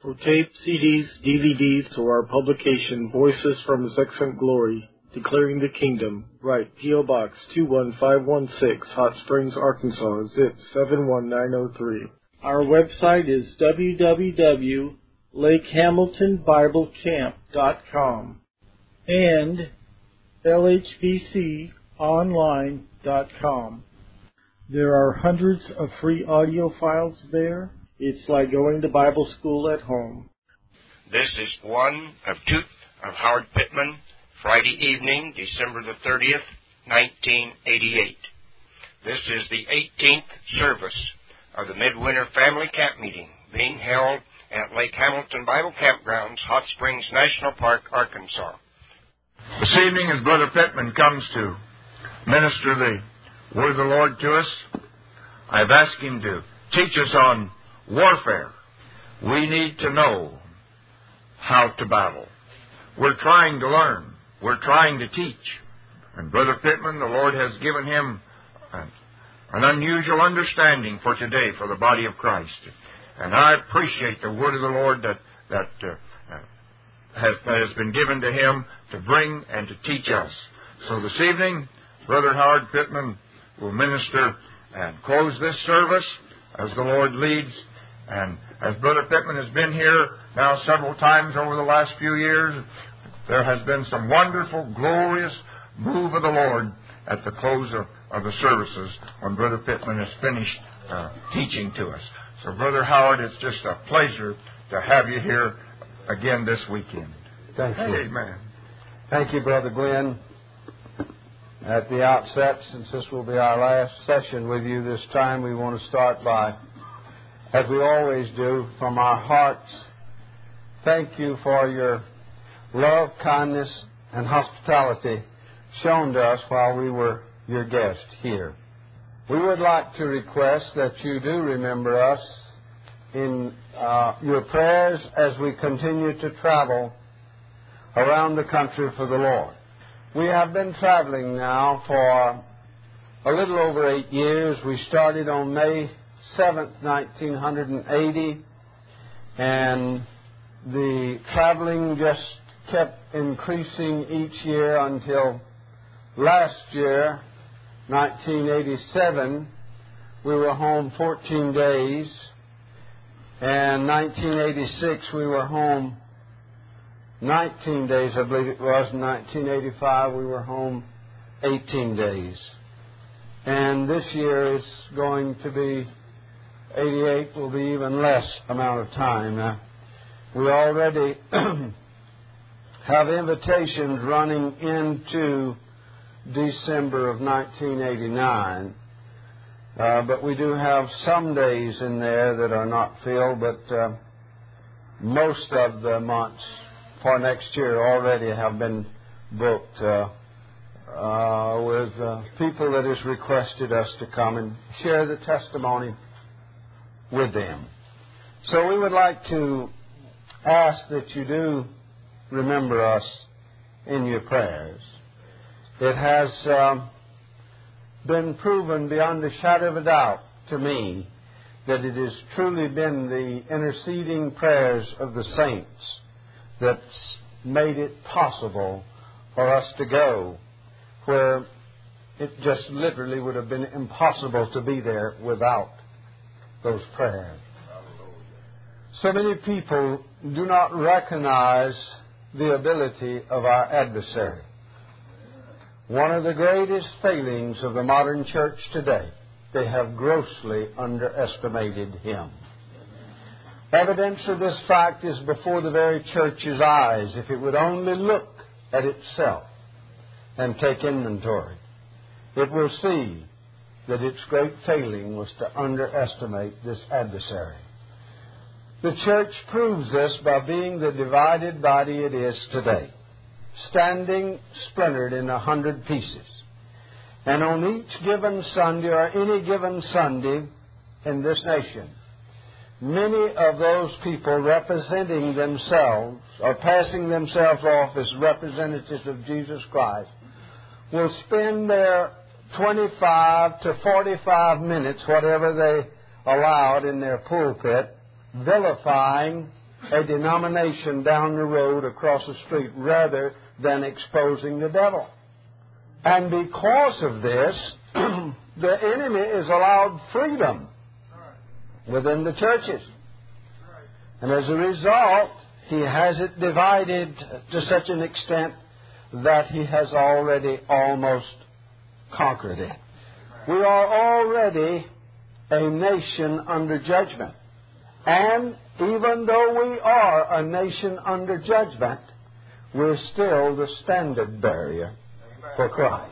For tape, CDs, DVDs, or our publication, Voices from His Excellent Glory, Declaring the Kingdom, write P.O. Box 21516, Hot Springs, Arkansas, zip 71903. Our website is www.lakehamiltonbiblecamp.com and lhbconline.com. There are hundreds of free audio files there. It's like going to Bible school at home. This is one of Tooth of Howard Pittman, Friday evening, December the 30th, 1988. This is the 18th service of the Midwinter Family Camp Meeting being held at Lake Hamilton Bible Campgrounds, Hot Springs National Park, Arkansas. This evening, as Brother Pittman comes to minister the Word of the Lord to us, I've asked him to teach us on warfare. We need to know how to battle. We're trying to learn. We're trying to teach. And Brother Pittman, the Lord has given him an unusual understanding for today for the body of Christ. And I appreciate the Word of the Lord that has been given to him to bring and to teach us. So this evening, Brother Howard Pittman will minister and close this service as the Lord leads. And as Brother Pittman has been here now several times over the last few years, there has been some wonderful, glorious move of the Lord at the close of the services when Brother Pittman has finished teaching to us. So, Brother Howard, it's just a pleasure to have you here again this weekend. Thank you. Amen. Thank you, Brother Glenn. At the outset, since this will be our last session with you this time, we want to start by, as we always do, from our hearts, thank you for your love, kindness, and hospitality shown to us while we were your guest here. We would like to request that you do remember us in your prayers as we continue to travel around the country for the Lord. We have been traveling now for a little over 8 years. We started on May 7th, 1980, and the traveling just kept increasing each year until last year, 1987, we were home 14 days, and 1986 we were home 19 days, I believe it was. In 1985 we were home 18 days. And this year is going to be 88, will be even less amount of time. Now, we already have invitations running into December of 1989. But we do have some days in there that are not filled, but most of the months for next year already have been booked with people that has requested us to come and share the testimony with them. So we would like to ask that you do remember us in your prayers. It has been proven beyond a shadow of a doubt to me that it has truly been the interceding prayers of the saints that's made it possible for us to go where it just literally would have been impossible to be there without those prayers. So many people do not recognize the ability of our adversary. One of the greatest failings of the modern church today, they have grossly underestimated him. Evidence of this fact is before the very church's eyes. If it would only look at itself and take inventory, it will see that its great failing was to underestimate this adversary. The church proves this by being the divided body it is today, standing splintered in 100 pieces. And on each given Sunday, or any given Sunday in this nation, many of those people representing themselves or passing themselves off as representatives of Jesus Christ will spend their 25 to 45 minutes, whatever they allowed in their pulpit, vilifying a denomination down the road across the street rather than exposing the devil. And because of this, the enemy is allowed freedom within the churches. And as a result, he has it divided to such an extent that he has already almost conquered it. We are already a nation under judgment. And even though we are a nation under judgment, we're still the standard bearer for Christ.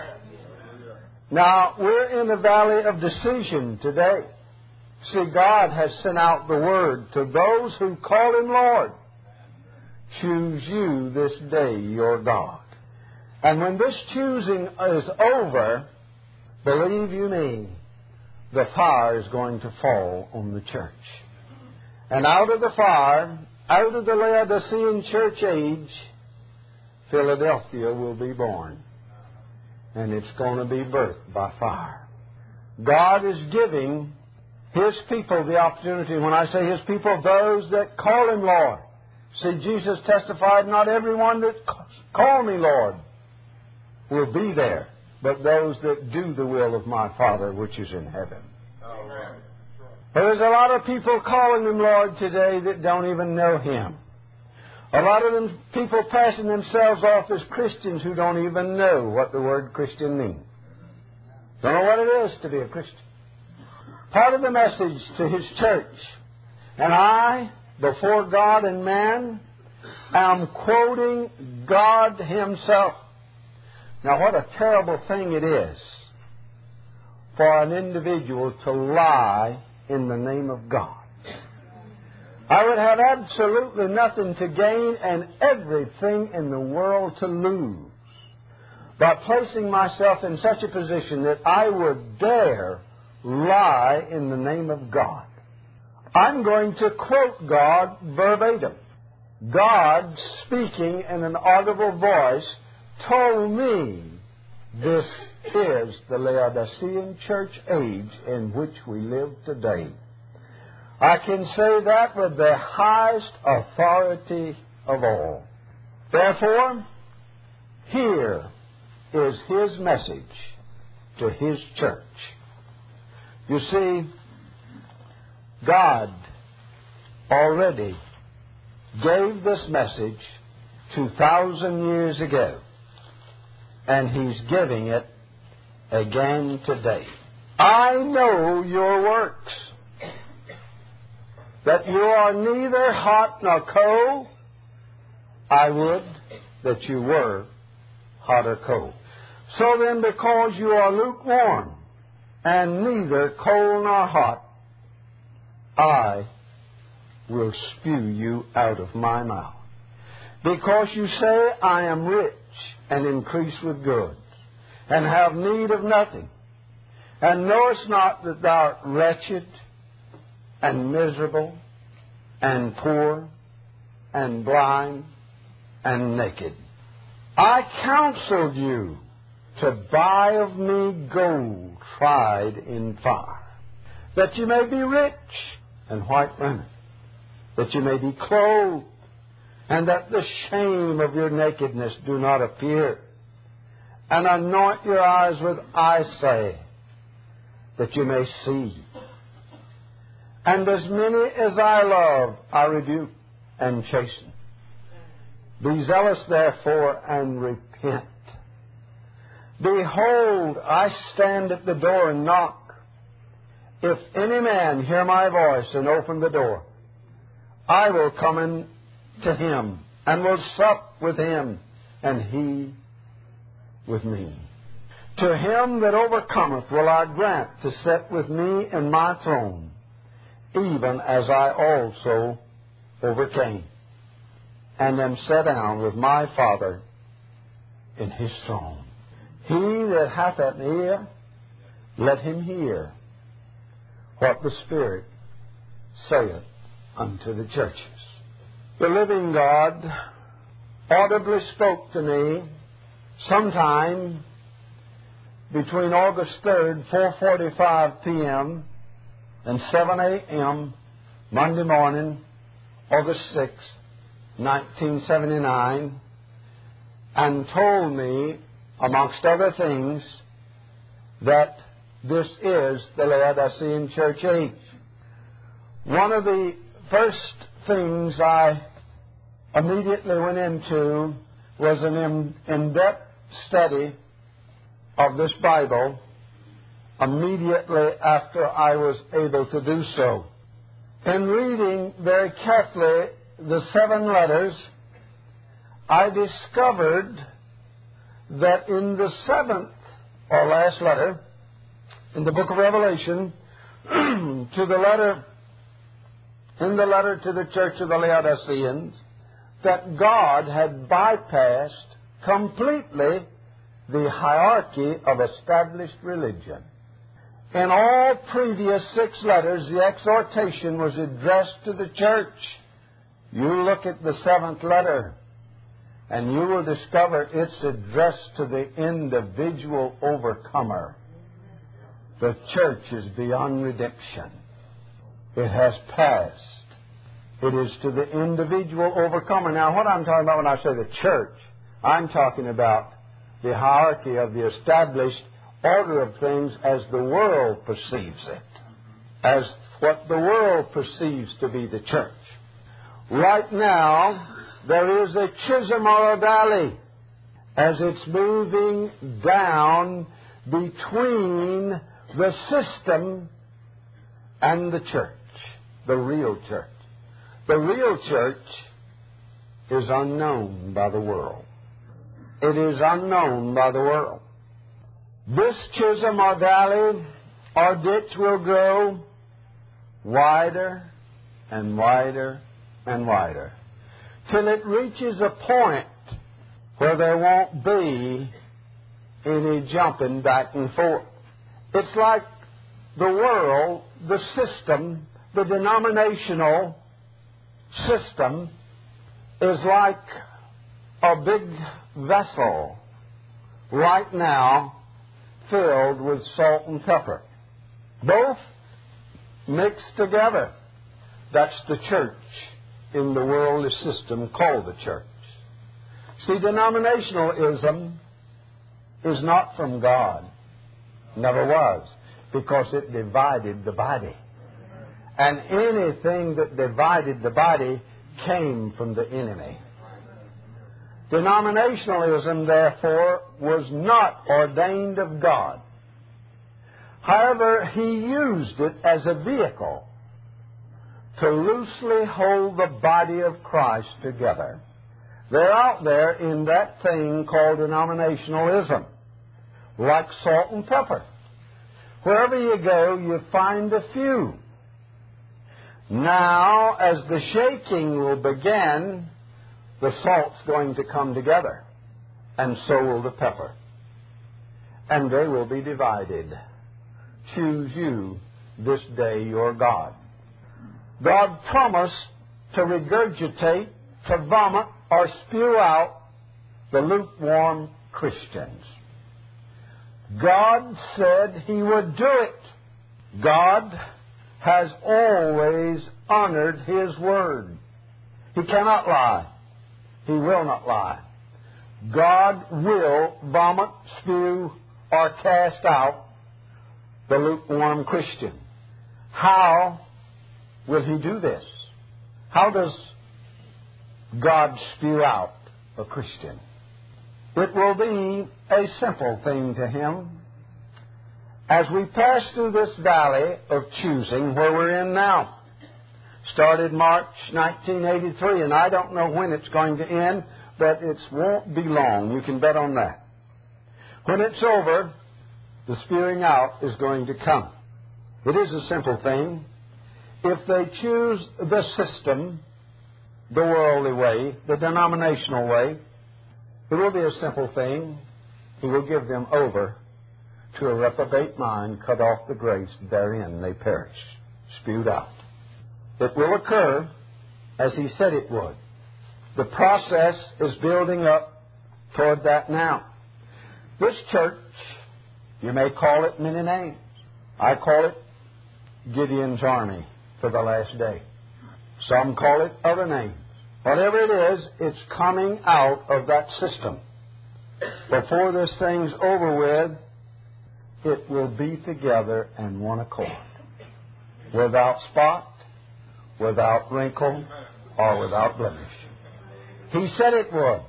Now, we're in a valley of decision today. See, God has sent out the word to those who call Him Lord. Choose you this day your God. And when this choosing is over, believe you me, the fire is going to fall on the church. And out of the fire, out of the Laodicean church age, Philadelphia will be born. And it's going to be birthed by fire. God is giving His people the opportunity. When I say His people, those that call Him Lord. See, Jesus testified, not everyone that call me Lord will be there, but those that do the will of my Father which is in heaven. Amen. There's a lot of people calling Him Lord today that don't even know Him. A lot of them people passing themselves off as Christians who don't even know what the word Christian means. Don't know what it is to be a Christian. Part of the message to His church, and I, before God and man, am quoting God Himself. Now, what a terrible thing it is for an individual to lie in the name of God. I would have absolutely nothing to gain and everything in the world to lose by placing myself in such a position that I would dare lie in the name of God. I'm going to quote God verbatim. God, speaking in an audible voice, told me this is the Laodicean church age in which we live today. I can say that with the highest authority of all. Therefore, here is His message to His church. You see, God already gave this message 2,000 years ago, and He's giving it again today. I know your works, that you are neither hot nor cold. I would that you were hot or cold. So then, because you are lukewarm, and neither cold nor hot, I will spew you out of my mouth. Because you say, I am rich and increase with goods, and have need of nothing, and knowest not that thou art wretched, and miserable, and poor, and blind, and naked. I counseled you to buy of me gold tried in fire, that you may be rich, and white raiment, that you may be clothed, and that the shame of your nakedness do not appear, and anoint your eyes with eye salve, that you may see. And as many as I love, I rebuke and chasten. Be zealous, therefore, and repent. Behold, I stand at the door and knock. If any man hear my voice and open the door, I will come in to him, and will sup with him, and he with me. To him that overcometh will I grant to sit with me in my throne, even as I also overcame, and am set down with my Father in His throne. He that hath an ear, let him hear what the Spirit saith unto the churches. The living God audibly spoke to me sometime between August 3rd, 4:45 p.m. and 7 a.m. Monday morning August 6, 1979, and told me, amongst other things, that this is the Laodicean church age. One of the first things I immediately went into was an in-depth study of this Bible immediately after I was able to do so. In reading very carefully the 7 letters, I discovered that in the 7th or last letter, in the book of Revelation, in the letter to the church of the Laodiceans, that God had bypassed completely the hierarchy of established religion. In all previous 6 letters, the exhortation was addressed to the church. You look at the 7th letter, and you will discover it's addressed to the individual overcomer. The church is beyond redemption. It has passed. It is to the individual overcomer. Now, what I'm talking about when I say the church, I'm talking about the hierarchy of the established order of things as the world perceives it, as what the world perceives to be the church. Right now, there is a chasm or a valley as it's moving down between the system and the church, the real church. The real church is unknown by the world. It is unknown by the world. This chasm or valley or ditch will grow wider and wider and wider till it reaches a point where there won't be any jumping back and forth. It's like the world, the system, the denominational system is like a big vessel right now filled with salt and pepper. Both mixed together. That's the church in the worldly system called the church. See, denominationalism is not from God. Never was, because it divided the body. And anything that divided the body came from the enemy. Denominationalism, therefore, was not ordained of God. However, He used it as a vehicle to loosely hold the body of Christ together. They're out there in that thing called denominationalism, like salt and pepper. Wherever you go, you find a few. Now, as the shaking will begin, the salt's going to come together, and so will the pepper. And they will be divided. Choose you this day your God. God promised to regurgitate, to vomit, or spew out the lukewarm Christians. God said He would do it. God has always honored His word. He cannot lie. He will not lie. God will vomit, spew, or cast out the lukewarm Christian. How will He do this? How does God spew out a Christian? It will be a simple thing to Him. As we pass through this valley of choosing, where we're in now, started March 1983, and I don't know when it's going to end, but it won't be long. You can bet on that. When it's over, the spewing out is going to come. It is a simple thing. If they choose the system, the worldly way, the denominational way, it will be a simple thing. He will give them over to a reprobate mind, cut off the grace, therein they perish, spewed out. It will occur as He said it would. The process is building up toward that now. This church, you may call it many names. I call it Gideon's Army for the last day. Some call it other names. Whatever it is, it's coming out of that system. Before this thing's over with, it will be together in one accord, without spot, without wrinkle, or without blemish. He said it would.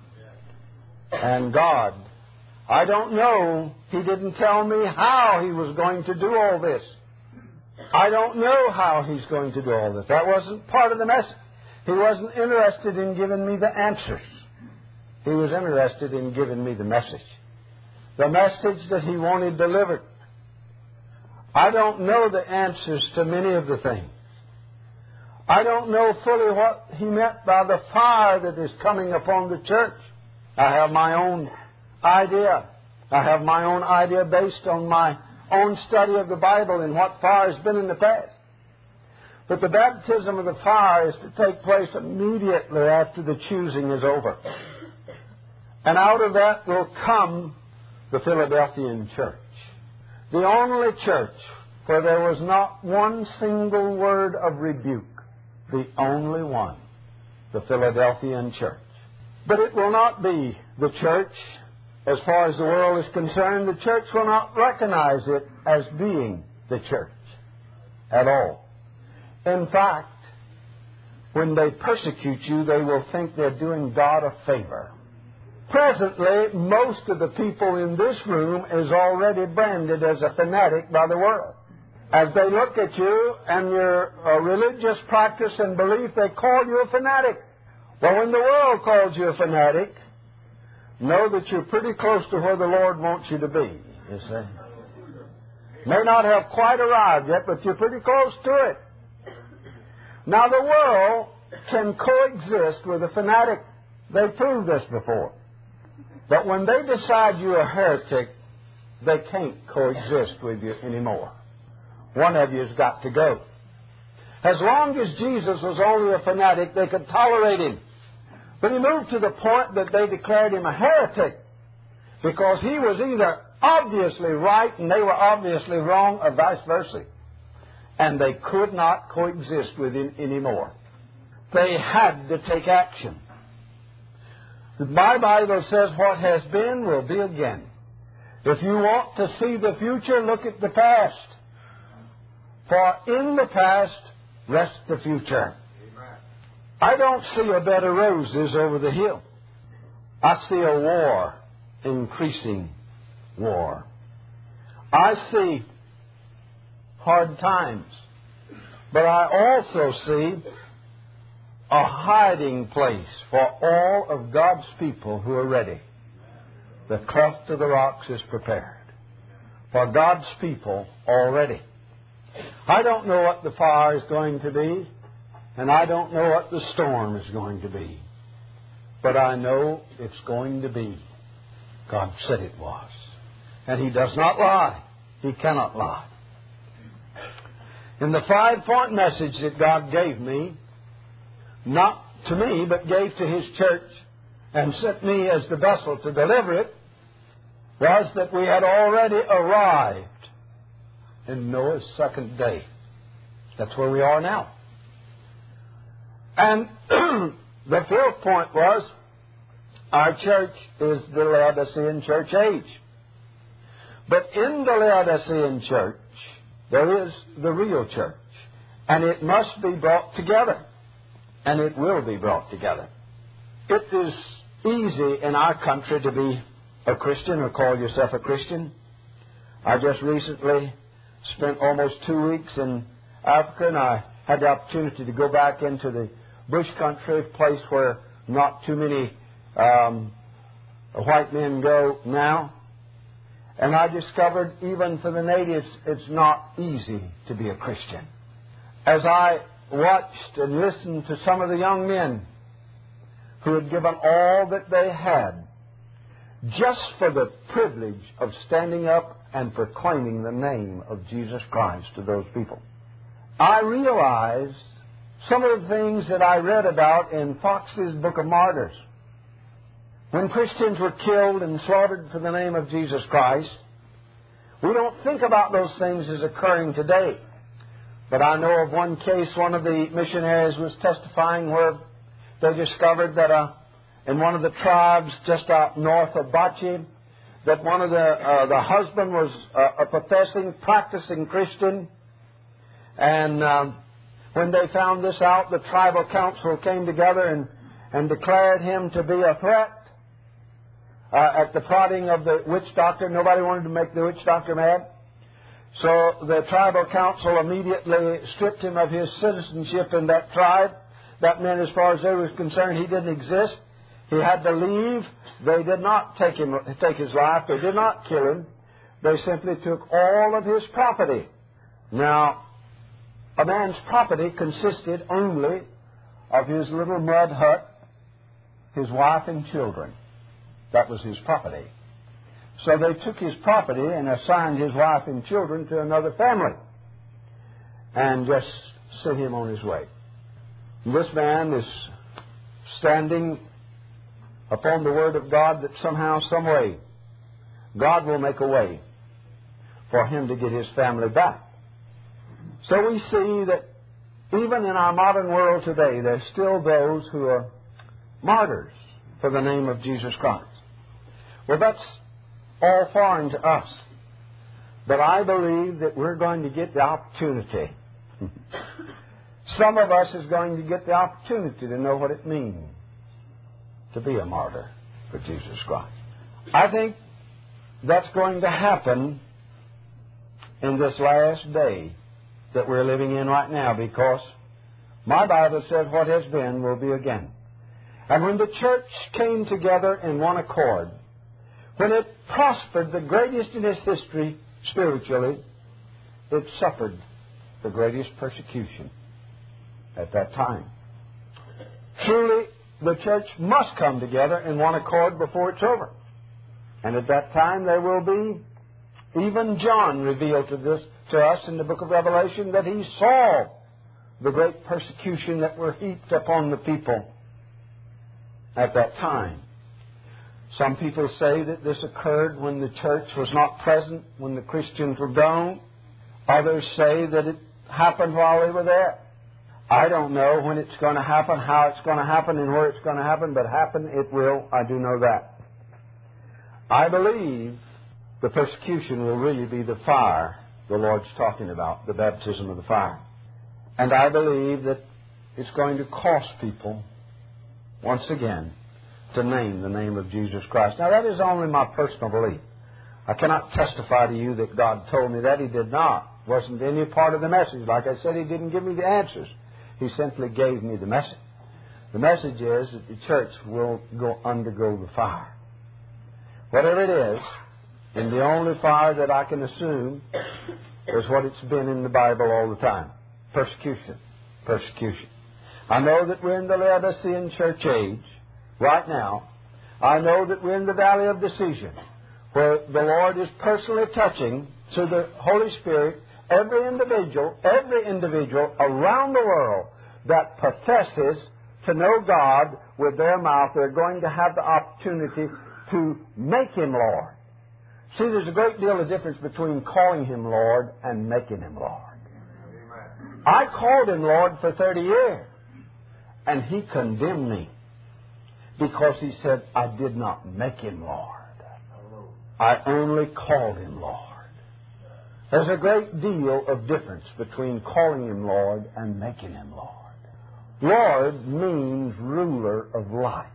And God, I don't know, He didn't tell me how He was going to do all this. I don't know how He's going to do all this. That wasn't part of the message. He wasn't interested in giving me the answers. He was interested in giving me the message. The message that He wanted delivered. I don't know the answers to many of the things. I don't know fully what He meant by the fire that is coming upon the church. I have my own idea. I have my own idea based on my own study of the Bible and what fire has been in the past. But the baptism of the fire is to take place immediately after the choosing is over. And out of that will come the Philadelphian church. The only church where there was not one single word of rebuke. The only one. The Philadelphian church. But it will not be the church. As far as the world is concerned, the church will not recognize it as being the church at all. In fact, when they persecute you, they will think they're doing God a favor. Presently, most of the people in this room is already branded as a fanatic by the world. As they look at you and your religious practice and belief, they call you a fanatic. Well, when the world calls you a fanatic, know that you're pretty close to where the Lord wants you to be, you see. May not have quite arrived yet, but you're pretty close to it. Now, the world can coexist with a fanatic. They've proved this before. But when they decide you're a heretic, they can't coexist with you anymore. One of you's got to go. As long as Jesus was only a fanatic, they could tolerate him. But he moved to the point that they declared him a heretic because he was either obviously right and they were obviously wrong, or vice versa. And they could not coexist with him anymore. They had to take action. My Bible says what has been will be again. If you want to see the future, look at the past. For in the past rests the future. I don't see a bed of roses over the hill. I see a war, increasing war. I see hard times. But I also see a hiding place for all of God's people who are ready. The cleft of the rocks is prepared for God's people already. I don't know what the fire is going to be, and I don't know what the storm is going to be. But I know it's going to be. God said it was. And He does not lie. He cannot lie. In the 5-point message that God gave me, not to me, but gave to His church and sent me as the vessel to deliver it, was that we had already arrived in Noah's second day. That's where we are now. And the 4th point was, our church is the Laodicean church age. But in the Laodicean church, there is the real church. And it must be brought together. And it will be brought together. It is easy in our country to be a Christian or call yourself a Christian. I just recently spent almost 2 weeks in Africa, and I had the opportunity to go back into the bush country, a place where not too many white men go now. And I discovered even for the natives, it's not easy to be a Christian. As I watched and listened to some of the young men who had given all that they had just for the privilege of standing up and proclaiming the name of Jesus Christ to those people, I realized some of the things that I read about in Fox's Book of Martyrs. When Christians were killed and slaughtered for the name of Jesus Christ, we don't think about those things as occurring today. But I know of one case, one of the missionaries was testifying where they discovered that in one of the tribes just out north of Bachi, that one of the husband was a practicing Christian. And when they found this out, the tribal council came together and declared him to be a threat. At the prodding of the witch doctor, nobody wanted to make the witch doctor mad. So the tribal council immediately stripped him of his citizenship in that tribe. That meant, as far as they were concerned, he didn't exist. He had to leave. They did not take his life. They did not kill him. They simply took all of his property. Now, a man's property consisted only of his little mud hut, his wife and children. That was his property. So they took his property and assigned his wife and children to another family and just sent him on his way. This man is standing upon the Word of God that somehow, some way, God will make a way for him to get his family back. So we see that even in our modern world today, there's still those who are martyrs for the name of Jesus Christ. Well, that's all foreign to us. But I believe that we're going to get the opportunity. Some of us is going to get the opportunity to know what it means to be a martyr for Jesus Christ. I think that's going to happen in this last day that we're living in right now, because my Bible says what has been will be again. And when the church came together in one accord, when it prospered the greatest in its history spiritually, it suffered the greatest persecution at that time. Truly, the church must come together in one accord before it's over. And at that time there will be, even John revealed to us in the book of Revelation, that he saw the great persecution that were heaped upon the people at that time. Some people say that this occurred when the church was not present, when the Christians were gone. Others say that it happened while they were there. I don't know when it's going to happen, how it's going to happen, and where it's going to happen, but happen it will. I do know that. I believe the persecution will really be the fire the Lord's talking about, the baptism of the fire. And I believe that it's going to cost people, once again, to name the name of Jesus Christ. Now, that is only my personal belief. I cannot testify to you that God told me that. He did not. It wasn't any part of the message. Like I said, He didn't give me the answers. He simply gave me the message. The message is that the church will undergo the fire. Whatever it is, and the only fire that I can assume is what it's been in the Bible all the time. Persecution. Persecution. I know that we're in the Laodicean church age right now. I know that we're in the valley of decision, where the Lord is personally touching through the Holy Spirit every individual around the world that professes to know God with their mouth. They're going to have the opportunity to make Him Lord. See, there's a great deal of difference between calling Him Lord and making Him Lord. Amen. I called Him Lord for 30 years, and He condemned me because He said, I did not make Him Lord. I only called Him Lord. There's a great deal of difference between calling Him Lord and making Him Lord. Lord means ruler of life.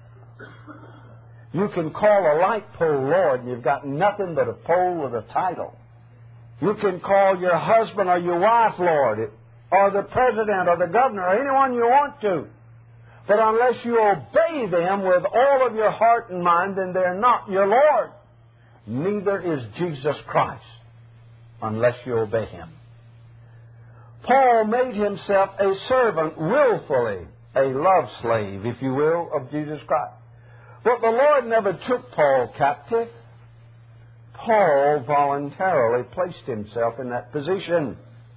You can call a light pole Lord, and you've got nothing but a pole with a title. You can call your husband or your wife Lord, or the president or the governor, or anyone you want to. But unless you obey them with all of your heart and mind, then they're not your Lord. Neither is Jesus Christ, unless you obey Him. Paul made himself a servant willfully, a love slave, if you will, of Jesus Christ. But the Lord never took Paul captive. Paul voluntarily placed himself in that position.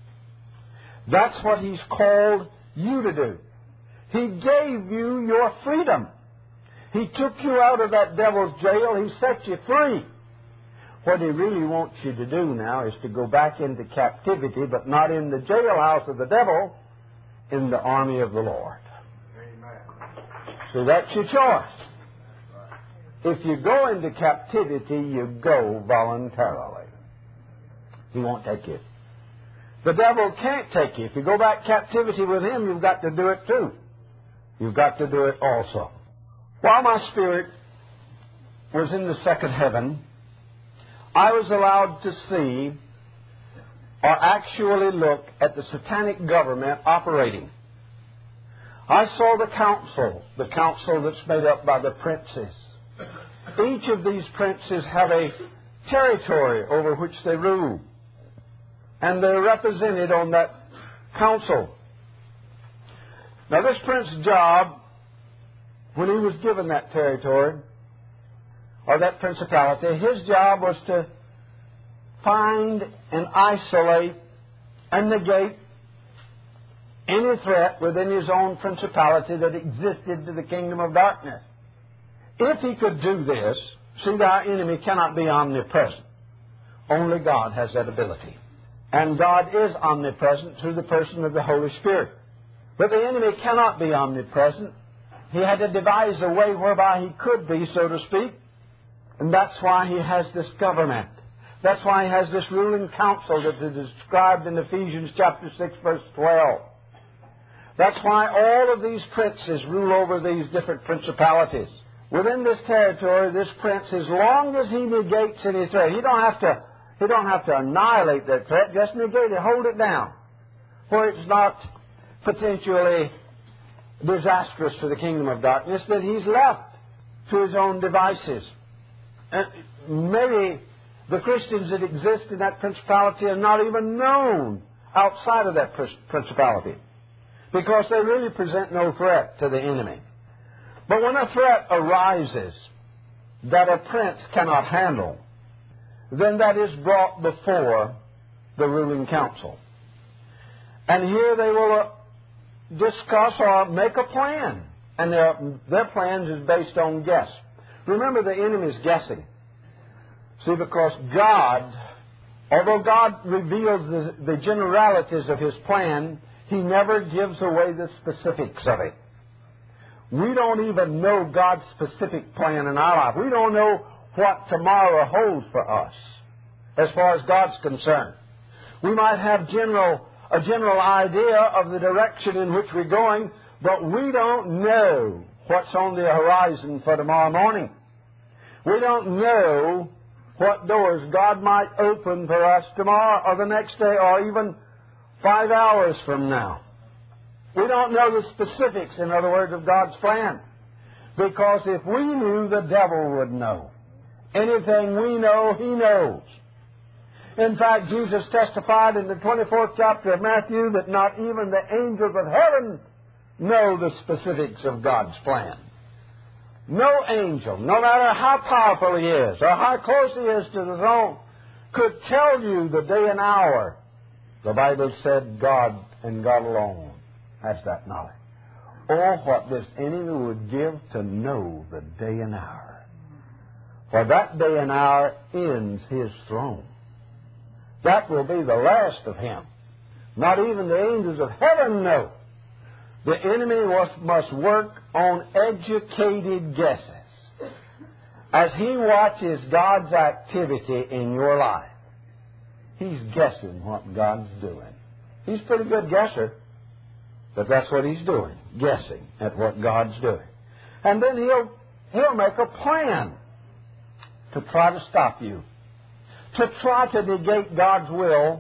That's what He's called you to do. He gave you your freedom. He took you out of that devil's jail. He set you free. What he really wants you to do now is to go back into captivity, but not in the jailhouse of the devil, in the army of the Lord. Amen. So that's your choice. If you go into captivity, you go voluntarily. He won't take you. The devil can't take you. If you go back captivity with him, you've got to do it too. You've got to do it also. While my spirit was in the second heaven, I was allowed to see or actually look at the satanic government operating. I saw the council that's made up by the princes. Each of these princes have a territory over which they rule, and they're represented on that council. Now, this prince's job, when he was given that territory, or that principality, his job was to find and isolate and negate any threat within his own principality that existed to the kingdom of darkness. If he could do this, see, our enemy cannot be omnipresent. Only God has that ability. And God is omnipresent through the person of the Holy Spirit. But the enemy cannot be omnipresent. He had to devise a way whereby he could be, so to speak. And that's why he has this government. That's why he has this ruling council that is described in Ephesians chapter 6, verse 12. That's why all of these princes rule over these different principalities. Within this territory, this prince, as long as he negates any threat, he don't have to annihilate that threat, just negate it, hold it down, where it's not potentially disastrous to the kingdom of darkness, that he's left to his own devices. And maybe the Christians that exist in that principality are not even known outside of that principality, because they really present no threat to the enemy. But when a threat arises that a prince cannot handle, then that is brought before the ruling council. And here they will discuss or make a plan. And their plans is based on guess. Remember, the enemy is guessing. See, because God, although God reveals the generalities of His plan, He never gives away the specifics of it. We don't even know God's specific plan in our life. We don't know what tomorrow holds for us as far as God's concerned. We might have a general idea of the direction in which we're going, but we don't know what's on the horizon for tomorrow morning. We don't know what doors God might open for us tomorrow or the next day or even 5 hours from now. We don't know the specifics, in other words, of God's plan. Because if we knew, the devil would know. Anything we know, he knows. In fact, Jesus testified in the 24th chapter of Matthew that not even the angels of heaven know the specifics of God's plan. No angel, no matter how powerful he is or how close he is to the throne, could tell you the day and hour. The Bible said God and God alone has that knowledge. Oh, what this enemy would give to know the day and hour. For that day and hour ends his throne. That will be the last of him. Not even the angels of heaven know. The enemy must work on educated guesses. As he watches God's activity in your life, he's guessing what God's doing. He's a pretty good guesser, but that's what he's doing, guessing at what God's doing. And then he'll make a plan to try to stop you, to try to negate God's will,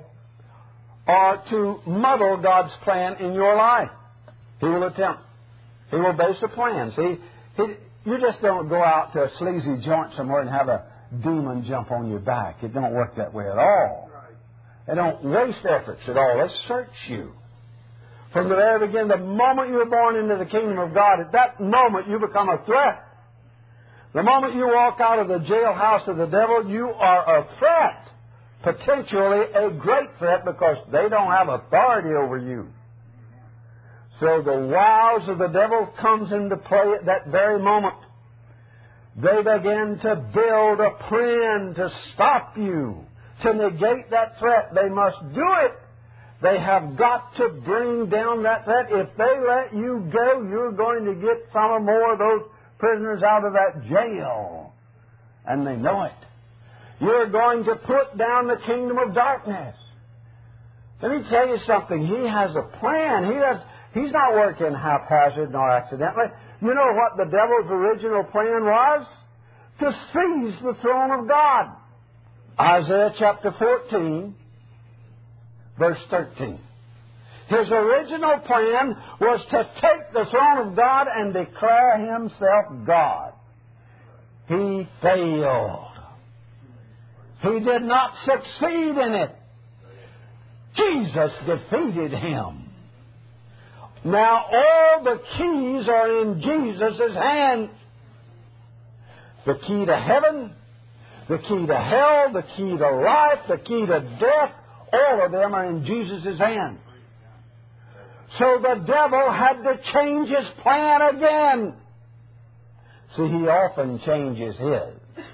or to muddle God's plan in your life. He will attempt. He will base a plan. See, you just don't go out to a sleazy joint somewhere and have a demon jump on your back. It don't work that way at all. They don't waste efforts at all. They search you. From the very beginning, the moment you were born into the kingdom of God, at that moment you become a threat. The moment you walk out of the jailhouse of the devil, you are a threat. Potentially a great threat, because they don't have authority over you. So the wiles of the devil comes into play at that very moment. They begin to build a plan to stop you, to negate that threat. They must do it. They have got to bring down that threat. If they let you go, you're going to get some or more of those prisoners out of that jail. And they know it. You're going to put down the kingdom of darkness. Let me tell you something. He has a plan. He's not working haphazard nor accidentally. You know what the devil's original plan was? To seize the throne of God. Isaiah chapter 14, verse 13. His original plan was to take the throne of God and declare Himself God. He failed. He did not succeed in it. Jesus defeated him. Now all the keys are in Jesus' hand. The key to heaven, the key to hell, the key to life, the key to death, all of them are in Jesus' hand. So the devil had to change his plan again. See, he often changes his.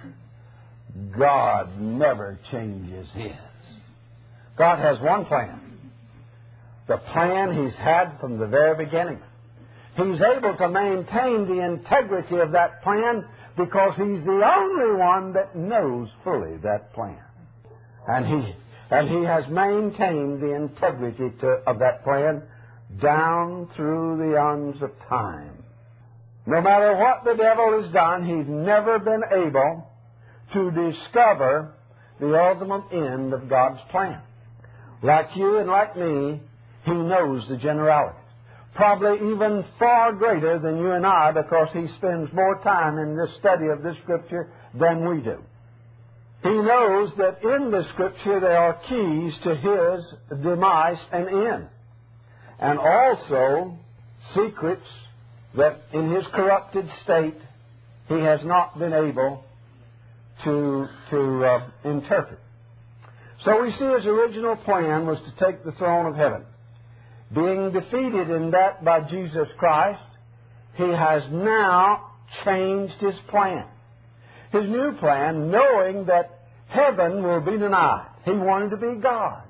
God never changes his. God has one plan. The plan He's had from the very beginning. He's able to maintain the integrity of that plan because He's the only one that knows fully that plan. And He has maintained the integrity of that plan down through the eons of time. No matter what the devil has done, he's never been able to discover the ultimate end of God's plan. Like you and like me, he knows the generalities. Probably even far greater than you and I, because he spends more time in this study of this Scripture than we do. He knows that in the Scripture there are keys to his demise and end, and also secrets that in his corrupted state he has not been able to interpret. So we see his original plan was to take the throne of heaven. Being defeated in that by Jesus Christ, he has now changed his plan. His new plan, knowing that heaven will be denied. He wanted to be God.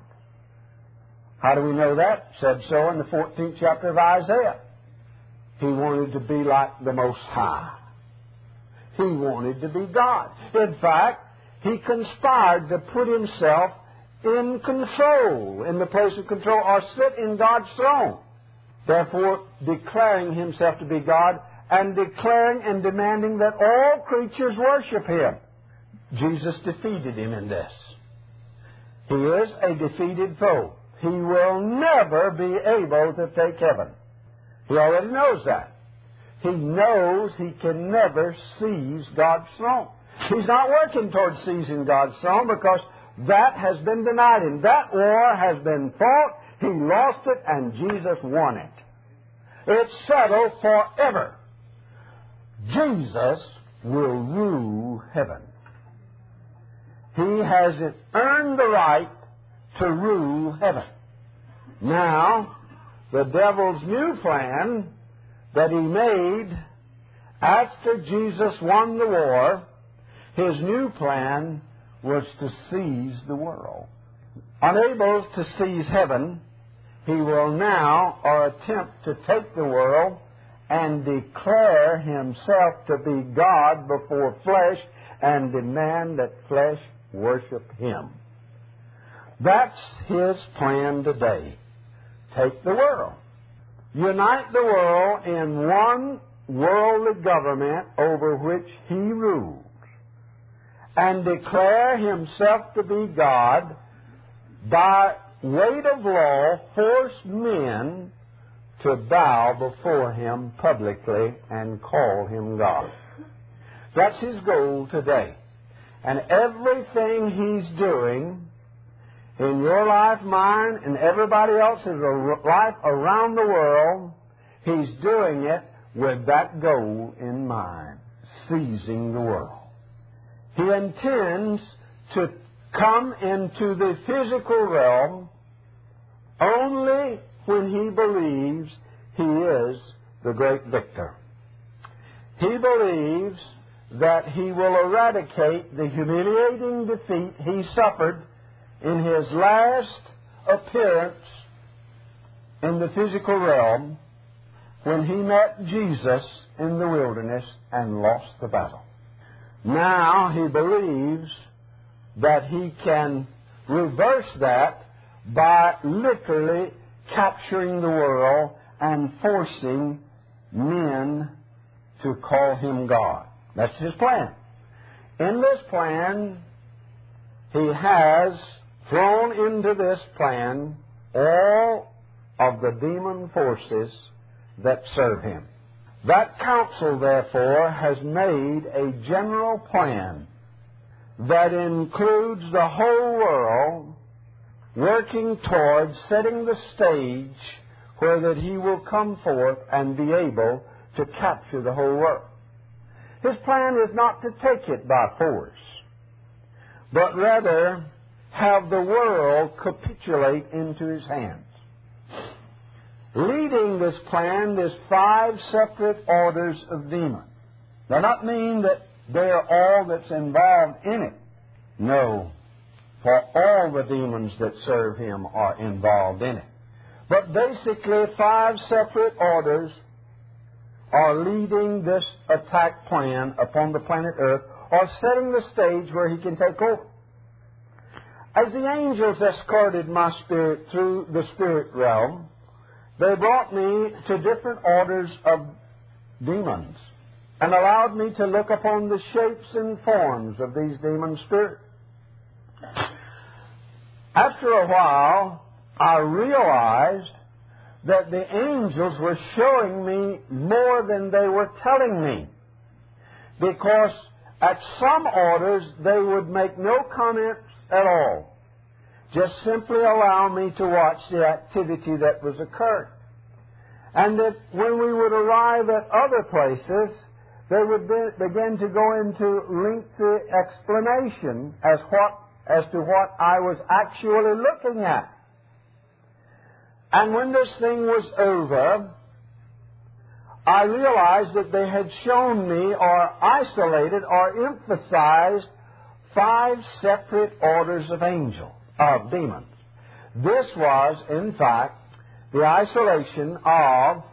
How do we know that? Said so in the 14th chapter of Isaiah. He wanted to be like the Most High. He wanted to be God. In fact, he conspired to put himself in control, in the place of control, or sit in God's throne. Therefore, declaring himself to be God and declaring and demanding that all creatures worship him. Jesus defeated him in this. He is a defeated foe. He will never be able to take heaven. He already knows that. He knows he can never seize God's throne. He's not working towards seizing God's throne because that has been denied him. That war has been fought. He lost it, and Jesus won it. It's settled forever. Jesus will rule heaven. He has earned the right to rule heaven. Now, the devil's new plan that he made after Jesus won the war, his new plan was to seize the world. Unable to seize heaven, he will now, or attempt to take the world and declare himself to be God before flesh and demand that flesh worship him. That's his plan today. Take the world. Unite the world in one worldly government over which he rules, and declare himself to be God, by weight of law force men to bow before him publicly and call him God. That's his goal today. And everything he's doing in your life, mine, and everybody else's life around the world, he's doing it with that goal in mind, seizing the world. He intends to come into the physical realm only when he believes he is the great victor. He believes that He will eradicate the humiliating defeat He suffered in His last appearance in the physical realm when He met Jesus in the wilderness and lost the battle. Now He believes that He can reverse that by literally capturing the world and forcing men to call Him God. That's His plan. In this plan, He has thrown into this plan all of the demon forces that serve Him. That council, therefore, has made a general plan that includes the whole world, working towards setting the stage where that He will come forth and be able to capture the whole world. His plan is not to take it by force, but rather have the world capitulate into His hands. Leading this plan is 5 separate orders of demons. Does not mean that they are all that's involved in it. No, for all the demons that serve Him are involved in it. But basically, 5 separate orders are leading this attack plan upon the planet Earth, or setting the stage where He can take over. As the angels escorted my spirit through the spirit realm, they brought me to different orders of demons and allowed me to look upon the shapes and forms of these demon spirits. After a while, I realized that the angels were showing me more than they were telling me, because at some orders they would make no comments at all. Just simply allow me to watch the activity that was occurring. And that when we would arrive at other places, they would begin to go into lengthy explanation as to what I was actually looking at. And when this thing was over, I realized that they had shown me or isolated or emphasized 5 separate orders of demons. This was, in fact, the isolation of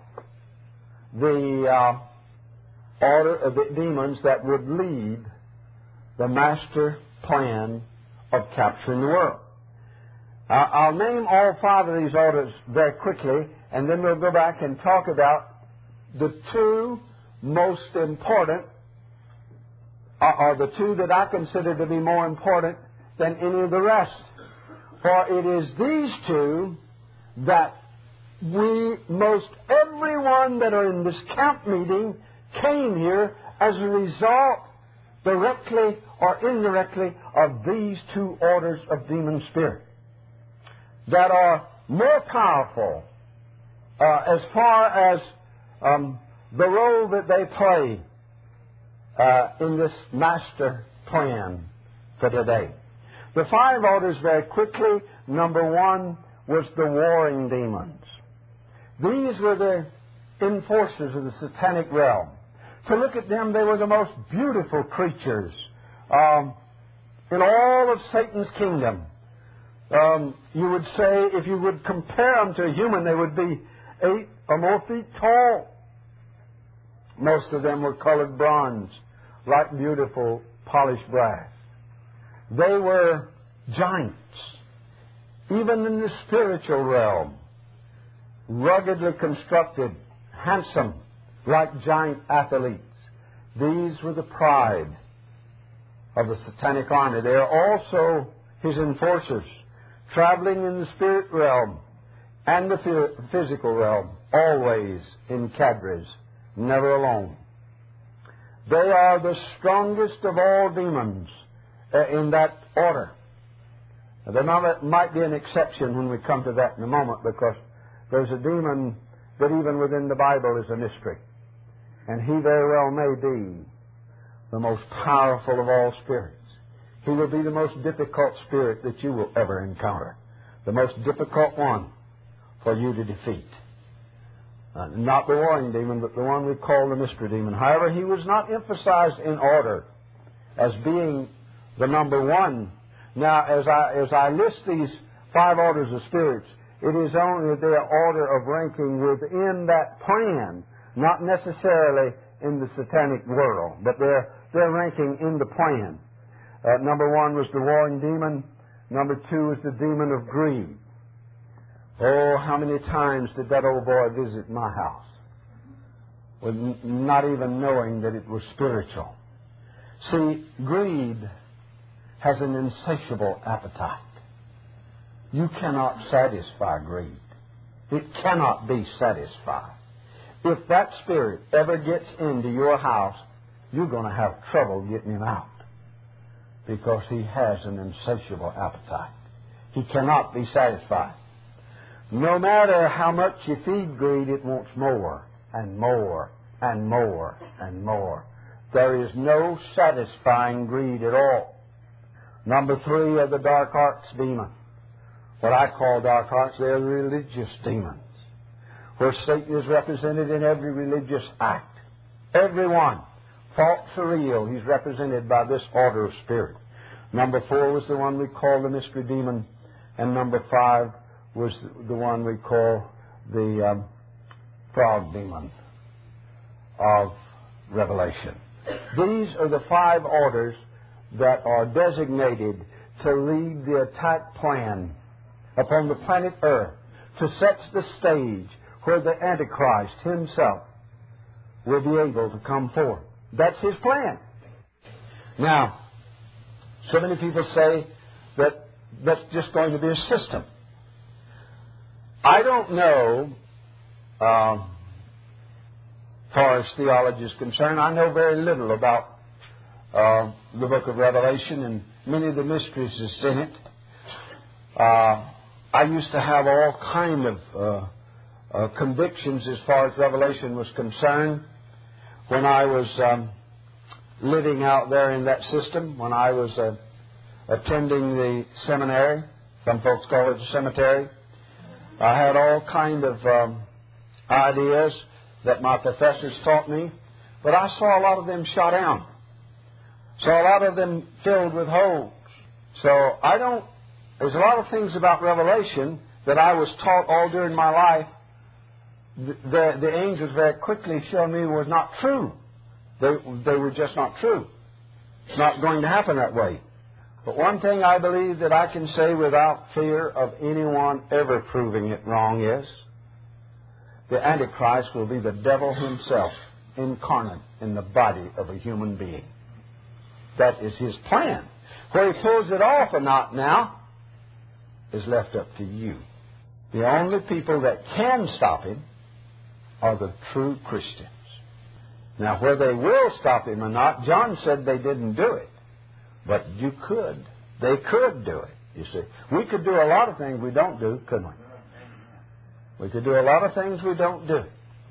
the order of the demons that would lead the master plan of capturing the world. I'll name all 5 of these orders very quickly, and then we'll go back and talk about the 2 most important, or the 2 that I consider to be more important than any of the rest. For it is these 2 that everyone that are in this camp meeting came here as a result, directly or indirectly, of these 2 orders of demon spirit that are more powerful as far as the role that they play in this master plan for today. The 5 orders, very quickly. Number 1 was the warring demons. These were the enforcers of the satanic realm. To look at them, they were the most beautiful creatures in all of Satan's kingdom. You would say, if you would compare them to a human, they would be 8 or more feet tall. Most of them were colored bronze, like beautiful polished brass. They were giants, even in the spiritual realm, ruggedly constructed, handsome, like giant athletes. These were the pride of the satanic army. They are also his enforcers, traveling in the spirit realm and the physical realm, always in cadres, never alone. They are the strongest of all demons in that order. There might be an exception when we come to that in a moment, because there's a demon that even within the Bible is a mystery. And he very well may be the most powerful of all spirits. He will be the most difficult spirit that you will ever encounter. The most difficult one for you to defeat. Not the warring demon, but the one we call the mystery demon. However, he was not emphasized in order as being the number one. Now, as I list these 5 orders of spirits, it is only their order of ranking within that plan, not necessarily in the satanic world, but their ranking in the plan. Number 1 was the warring demon. Number 2 was the demon of greed. Oh, how many times did that old boy visit my house with not even knowing that it was spiritual? See, greed has an insatiable appetite. You cannot satisfy greed. It cannot be satisfied. If that spirit ever gets into your house, you're going to have trouble getting him out, because he has an insatiable appetite. He cannot be satisfied. No matter how much you feed greed, it wants more and more and more and more. There is no satisfying greed at all. Number 3 are the dark arts demon. What I call dark arts, they're religious demons, where Satan is represented in every religious act. Every one. False or real, he's represented by this order of spirit. Number 4 was the one we call the mystery demon, and number 5 was the one we call the frog demon of Revelation. These are the 5 orders that are designated to lead the attack plan upon the planet Earth, to set the stage where the Antichrist himself will be able to come forth. That's his plan. Now, so many people say that that's just going to be a system. I don't know, as far as theology is concerned, I know very little about the book of Revelation and many of the mysteries that's in it. I used to have all kind of convictions as far as Revelation was concerned when I was living out there in that system, when I was attending the seminary. Some folks call it a cemetery. I had all kind of ideas that my professors taught me, but I saw a lot of them shot down. Saw a lot of them filled with holes. So there's a lot of things about Revelation that I was taught all during my life. The angels very quickly showed me was not true. They were just not true. It's not going to happen that way. But one thing I believe that I can say without fear of anyone ever proving it wrong is the Antichrist will be the devil himself incarnate in the body of a human being. That is his plan. Where he pulls it off or not now is left up to you. The only people that can stop him are the true Christians. Now, where they will stop him or not, John said they didn't do it. But you could. They could do it, you see. We could do a lot of things we don't do, couldn't we? We could do a lot of things we don't do.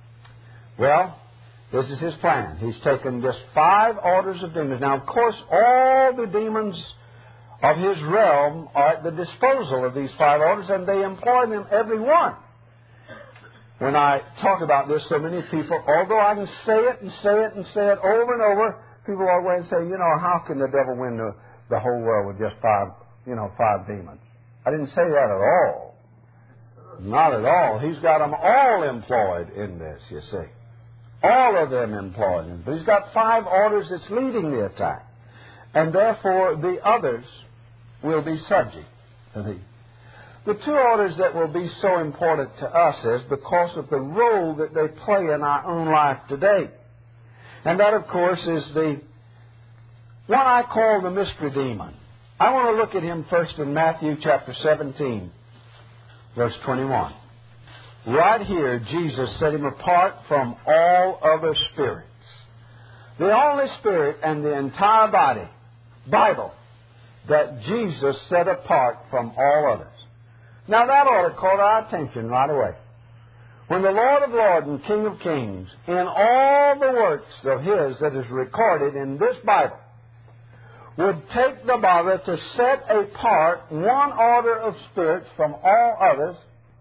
Well, this is his plan. He's taken just 5 orders of demons. Now, of course, all the demons of his realm are at the disposal of these 5 orders, and they employ them every one. When I talk about this, so many people, although I can say it and say it and say it over and over, people always say, how can the devil win the whole world with just 5 demons? I didn't say that at all. Not at all. He's got them all employed in this, you see. All of them employed in. But he's got 5 orders that's leading the attack. And therefore, the others will be subject to these. The 2 orders that will be so important to us is because of the role that they play in our own life today. And that, of course, is the one I call the mystery demon. I want to look at him first in Matthew chapter 17, verse 21. Right here, Jesus set him apart from all other spirits. The only spirit and the entire Bible, that Jesus set apart from all others. Now, that ought to call our attention right away. When the Lord of Lords and King of Kings, in all the works of His that is recorded in this Bible, would take the bother to set apart one order of spirits from all others,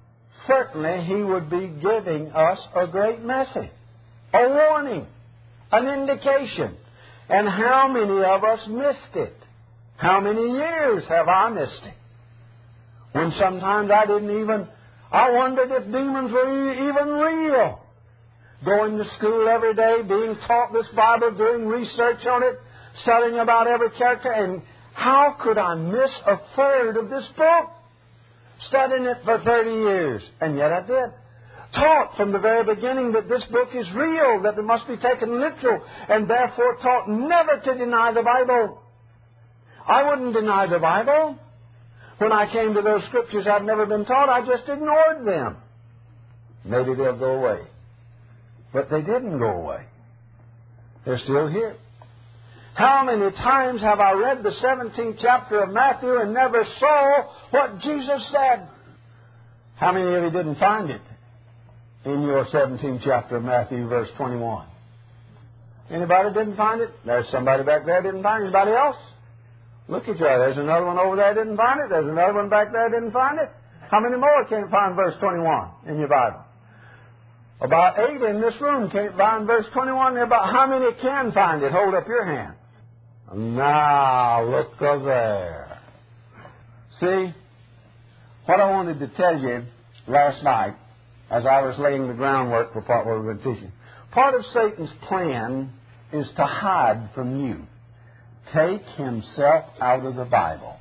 certainly He would be giving us a great message, a warning, an indication. And how many of us missed it? How many years have I missed it? When sometimes I wondered if demons were even real. Going to school every day, being taught this Bible, doing research on it, studying about every character, and how could I miss a third of this book? Studying it for 30 years, and yet I did. Taught from the very beginning that this book is real, that it must be taken literal, and therefore taught never to deny the Bible. I wouldn't deny the Bible. When I came to those scriptures I'd never been taught, I just ignored them. Maybe they'll go away. But they didn't go away. They're still here. How many times have I read the 17th chapter of Matthew and never saw what Jesus said? How many of you didn't find it in your 17th chapter of Matthew, verse 21? Anybody didn't find it? There's somebody back there didn't find it. Anybody else? Look at you. There's another one over there didn't find it. There's another one back there didn't find it. How many more can't find verse 21 in your Bible? About 8 in this room can't find verse 21. About how many can find it? Hold up your hand. Now, look there. See, what I wanted to tell you last night, as I was laying the groundwork for part what we've been teaching, part of Satan's plan is to hide from you. Take himself out of the Bible.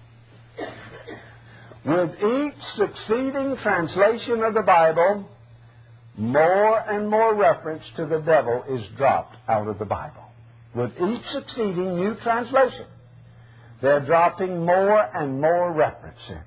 With each succeeding translation of the Bible, more and more reference to the devil is dropped out of the Bible. With each succeeding new translation, they're dropping more and more reference in.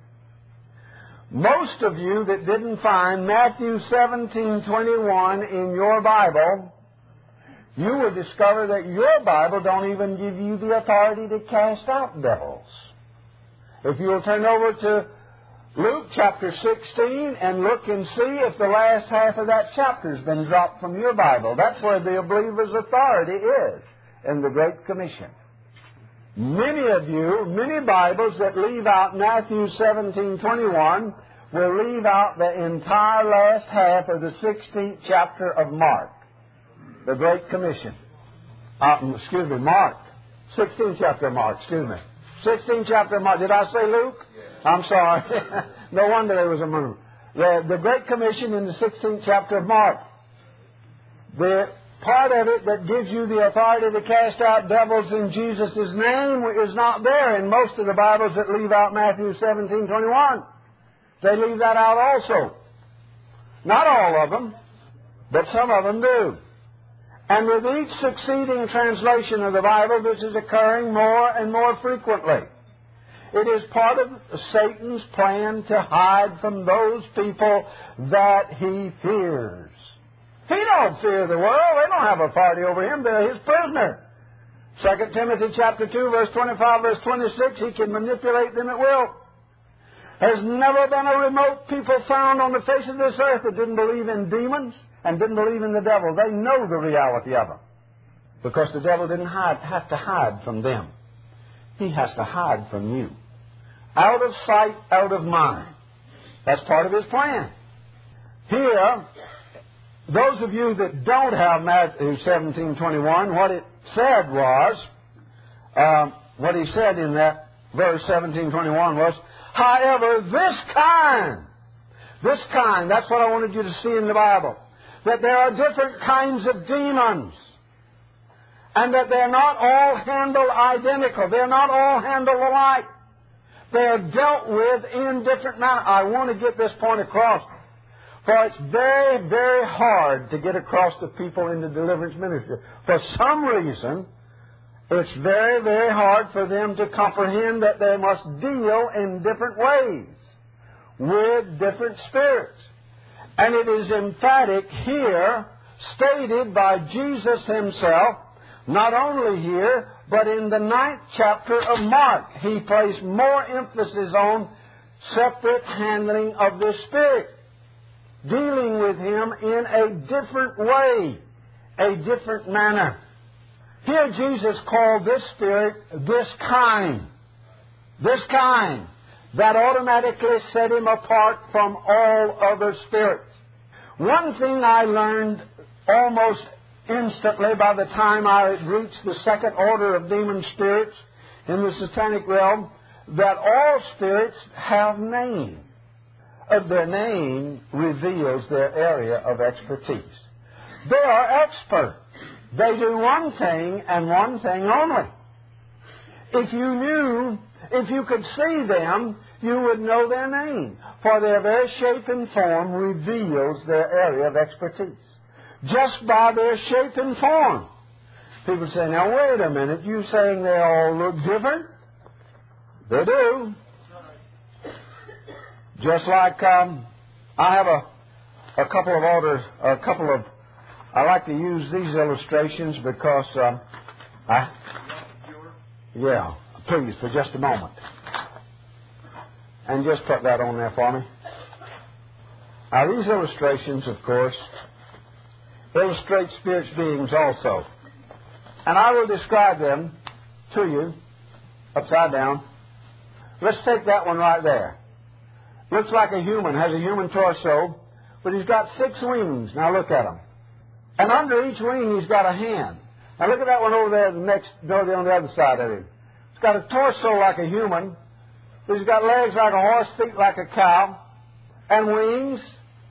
Most of you that didn't find Matthew 17:21 in your Bible, you will discover that your Bible don't even give you the authority to cast out devils. If you will turn over to Luke chapter 16 and look and see if the last half of that chapter has been dropped from your Bible. That's where the believer's authority is in the Great Commission. Many of you, many Bibles that leave out Matthew 17:21 will leave out the entire last half of the 16th chapter of Mark, the Great Commission. Mark. 16th chapter of Mark, 16th chapter of Mark. Did I say Luke? I'm sorry. No wonder there was a move. The Great Commission in the 16th chapter of Mark. The part of it that gives you the authority to cast out devils in Jesus' name is not there in most of the Bibles that leave out Matthew 17:21. They leave that out also. Not all of them, but some of them do. And with each succeeding translation of the Bible, this is occurring more and more frequently. It is part of Satan's plan to hide from those people that he fears. He don't fear the world. They don't have authority over him. They're his prisoner. 2 Timothy chapter 2, verse 25, verse 26, he can manipulate them at will. There's never been a remote people found on the face of this earth that didn't believe in demons and didn't believe in the devil. They know the reality of them. Because the devil didn't have to hide from them. He has to hide from you. Out of sight, out of mind. That's part of his plan. Here, those of you that don't have Matthew 17:21, what it said was, what he said in that verse 17:21 was, however, this kind, that's what I wanted you to see in the Bible, that there are different kinds of demons, and that they're not all handled identical. They're not all handled alike. They're dealt with in different manners. I want to get this point across, for it's very, very hard to get across to people in the deliverance ministry. For some reason, it's very, very hard for them to comprehend that they must deal in different ways with different spirits. And it is emphatic here, stated by Jesus himself, not only here, but in the 9th chapter of Mark. He placed more emphasis on separate handling of the Spirit, dealing with him in a different way, a different manner. Here Jesus called this spirit this kind. This kind. that automatically set him apart from all other spirits. One thing I learned almost instantly by the time I had reached the second order of demon spirits in the satanic realm, that all spirits have names. Their name reveals their area of expertise. They are expert. They do one thing and one thing only. If you could see them, you would know their name, for their very shape and form reveals their area of expertise. Just by their shape and form. People say, now wait a minute, you saying they all look different? They do. Just like I have a couple of orders, I like to use these illustrations because yeah, please, for just a moment. And just put that on there for me. Now, these illustrations, of course, illustrate spirits beings also. And I will describe them to you upside down. Let's take that one right there. Looks like a human, has a human torso, but he's got 6 wings. Now look at him. And under each wing he's got a hand. Now look at that one over there, on the other side of him. He's got a torso like a human, but he's got legs like a horse, feet like a cow, and wings,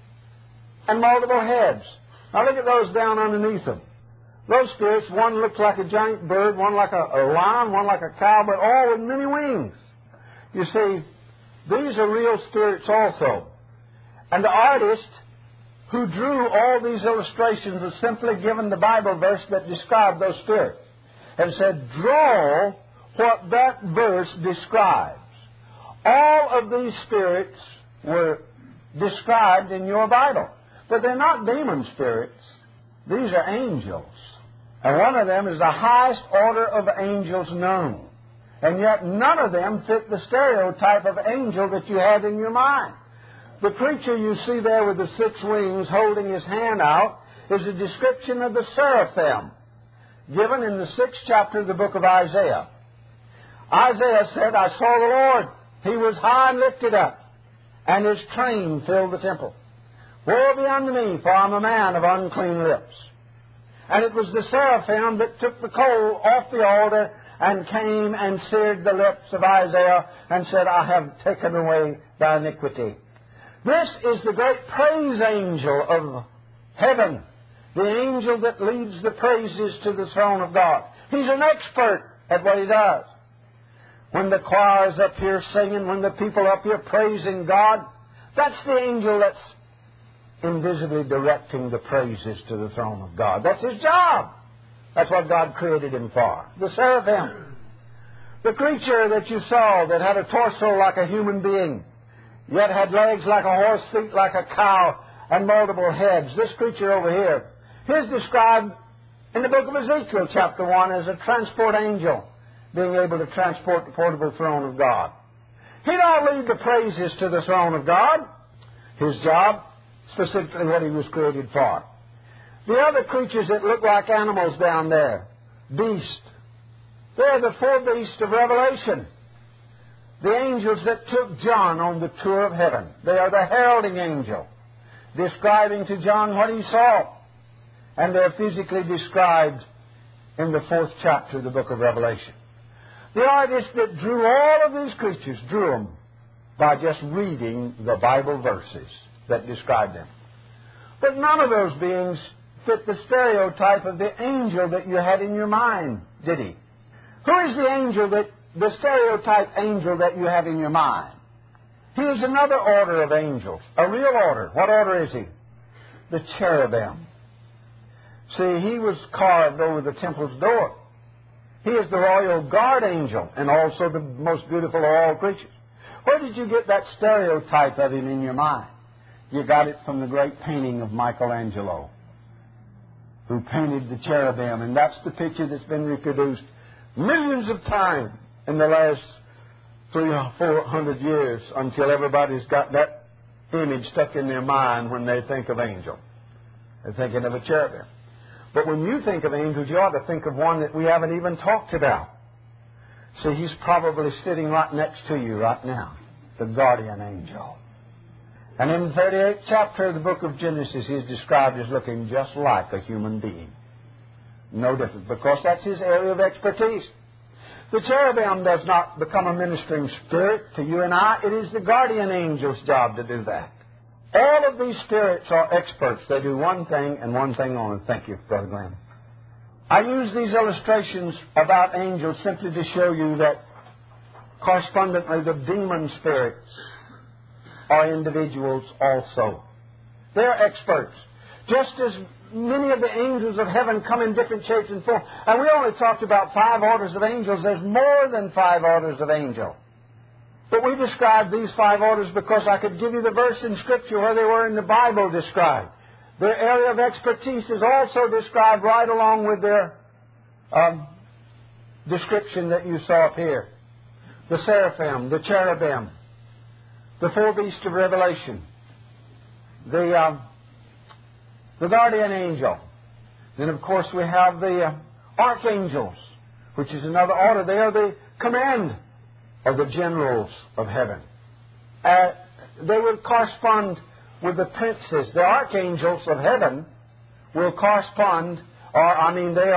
and multiple heads. Now look at those down underneath them. Those spirits, one looks like a giant bird, one like a lion, one like a cow, but all with many wings. You see, these are real spirits also. And the artist who drew all these illustrations was simply given the Bible verse that described those spirits and said, draw what that verse describes. All of these spirits were described in your Bible. But they're not demon spirits. These are angels. And one of them is the highest order of angels known. And yet none of them fit the stereotype of angel that you had in your mind. The creature you see there with the 6 wings holding his hand out is a description of the seraphim given in the 6th chapter of the book of Isaiah. Isaiah said, I saw the Lord. He was high and lifted up, and his train filled the temple. Woe be unto me, for I am a man of unclean lips. And it was the seraphim that took the coal off the altar and came and seared the lips of Isaiah and said, I have taken away thy iniquity. This is the great praise angel of heaven, the angel that leads the praises to the throne of God. He's an expert at what he does. When the choir's up here singing, when the people up here praising God, that's the angel that's invisibly directing the praises to the throne of God. That's his job. That's what God created him for. The seraphim. The creature that you saw that had a torso like a human being, yet had legs like a horse, feet like a cow, and multiple heads. This creature over here, he's described in the book of Ezekiel, chapter 1, as a transport angel, being able to transport the portable throne of God. He don't lead the praises to the throne of God. His job, specifically what he was created for. The other creatures that look like animals down there, beasts, they're the 4 beasts of Revelation. The angels that took John on the tour of heaven. They are the heralding angel, describing to John what he saw. And they're physically described in the 4th chapter of the book of Revelation. The artist that drew all of these creatures drew them by just reading the Bible verses that describe them. But none of those beings fit the stereotype of the angel that you had in your mind, did he? Who is the stereotype angel that you have in your mind? He is another order of angels, a real order. What order is he? The cherubim. See, he was carved over the temple's door. He is the royal guard angel and also the most beautiful of all creatures. Where did you get that stereotype of him in your mind? You got it from the great painting of Michelangelo, who painted the cherubim. And that's the picture that's been reproduced millions of times in the last 300 or 400 years until everybody's got that image stuck in their mind when they think of angel. They're thinking of a cherubim. But when you think of angels, you ought to think of one that we haven't even talked about. See, he's probably sitting right next to you right now. the guardian angel. And in the 38th chapter of the book of Genesis, he is described as looking just like a human being. No different, because that's his area of expertise. The cherubim does not become a ministering spirit to you and I. It is the guardian angel's job to do that. All of these spirits are experts. They do one thing and one thing only. Thank you, Brother Glenn. I use these illustrations about angels simply to show you that correspondently the demon spirits are individuals also. They're experts. Just as many of the angels of heaven come in different shapes and forms. And we only talked about 5 orders of angels. There's more than 5 orders of angels. But we described these 5 orders because I could give you the verse in Scripture where they were in the Bible described. Their area of expertise is also described right along with their description that you saw up here. The seraphim, the cherubim, the 4 beasts of Revelation, the guardian angel. Then, of course, we have the archangels, which is another order. They are the command of the generals of heaven. They will correspond with the princes. The archangels of heaven will correspond, they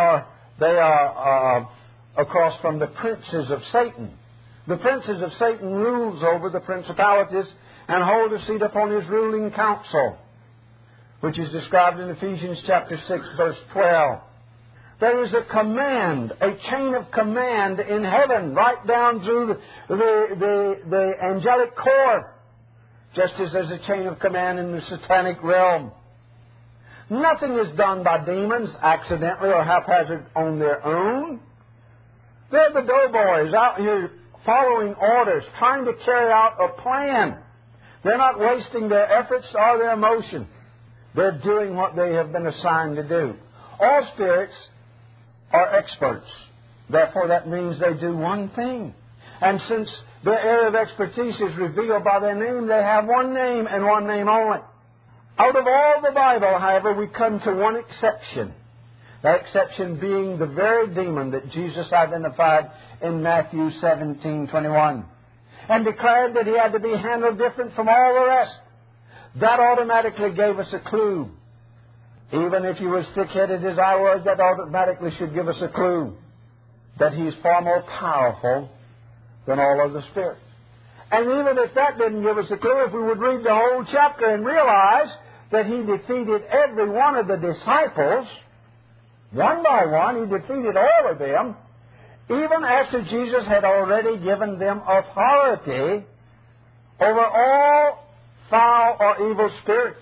are across from the princes of Satan. The princes of Satan rules over the principalities and hold a seat upon his ruling council, which is described in Ephesians chapter 6, verse 12. There is a command, a chain of command in heaven, right down through the angelic corps, just as there's a chain of command in the satanic realm. Nothing is done by demons accidentally or haphazard on their own. They're the doughboys out here following orders, trying to carry out a plan. They're not wasting their efforts or their motion. They're doing what they have been assigned to do. All spirits are experts. Therefore, that means they do one thing. And since their area of expertise is revealed by their name, they have one name and one name only. Out of all the Bible, however, we come to one exception. That exception being the very demon that Jesus identified in Matthew 17:21 and declared that he had to be handled different from all the rest. That automatically gave us a clue. Even if you were thick-headed as I was, that automatically should give us a clue that he's far more powerful than all other spirits. And even if that didn't give us a clue, if we would read the whole chapter and realize that he defeated every one of the disciples, one by one, he defeated all of them, even after Jesus had already given them authority over all foul or evil spirits.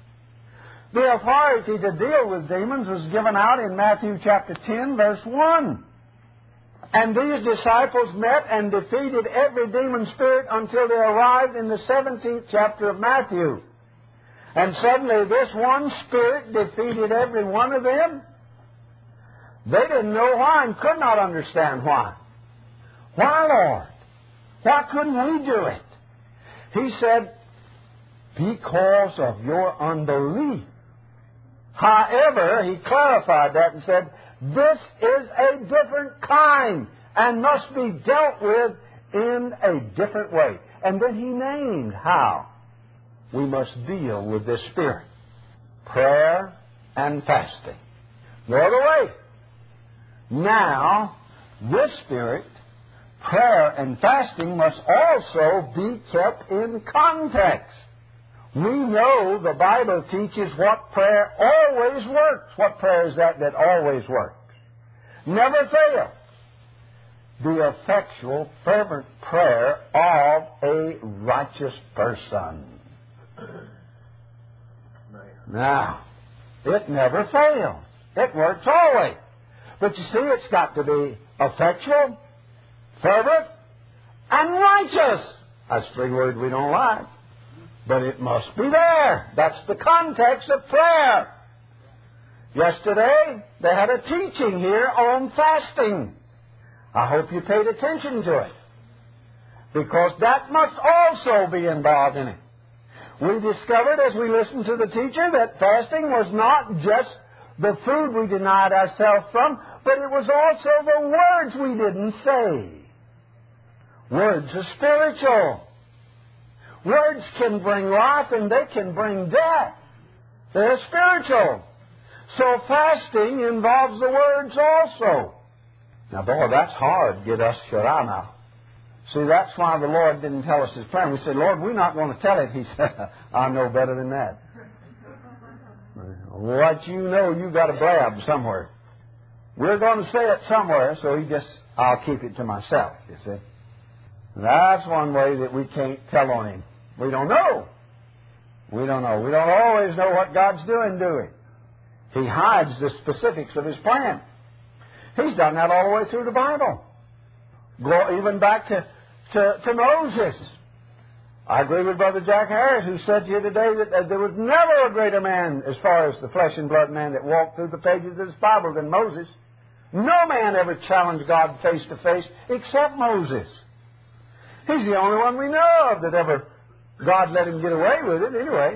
The authority to deal with demons was given out in Matthew chapter 10, verse 1. And these disciples met and defeated every demon spirit until they arrived in the 17th chapter of Matthew. And suddenly this one spirit defeated every one of them. They didn't know why and could not understand why. Why, Lord? Why couldn't we do it? He said, because of your unbelief. However, he clarified that and said, this is a different kind and must be dealt with in a different way. And then he named how we must deal with this spirit. Prayer and fasting. No other way. Now, this spirit, prayer and fasting, must also be kept in context. We know the Bible teaches what prayer always works. What prayer is that always works? Never fails. The effectual, fervent prayer of a righteous person. Now, it never fails. It works always. But you see, it's got to be effectual, fervent, and righteous. That's 3 words we don't like. But it must be there. That's the context of prayer. Yesterday, they had a teaching here on fasting. I hope you paid attention to it, because that must also be involved in it. We discovered as we listened to the teacher that fasting was not just the food we denied ourselves from, but it was also the words we didn't say. Words are spiritual. Words can bring life and they can bring death. They're spiritual. So fasting involves the words also. Now, boy, that's hard to get us shut out now. See, that's why the Lord didn't tell us His plan. We said, Lord, we're not going to tell it. He said, I know better than that. What you know, you got to blab somewhere. We're going to say it somewhere, so I'll keep it to myself, you see. That's one way that we can't tell on Him. We don't know. We don't know. We don't always know what God's doing, do we? He hides the specifics of His plan. He's done that all the way through the Bible. Go even back to Moses. I agree with Brother Jack Harris, who said to you today that there was never a greater man, as far as the flesh and blood man, that walked through the pages of this Bible than Moses. No man ever challenged God face to face except Moses. He's the only one we know of that ever God let him get away with it anyway.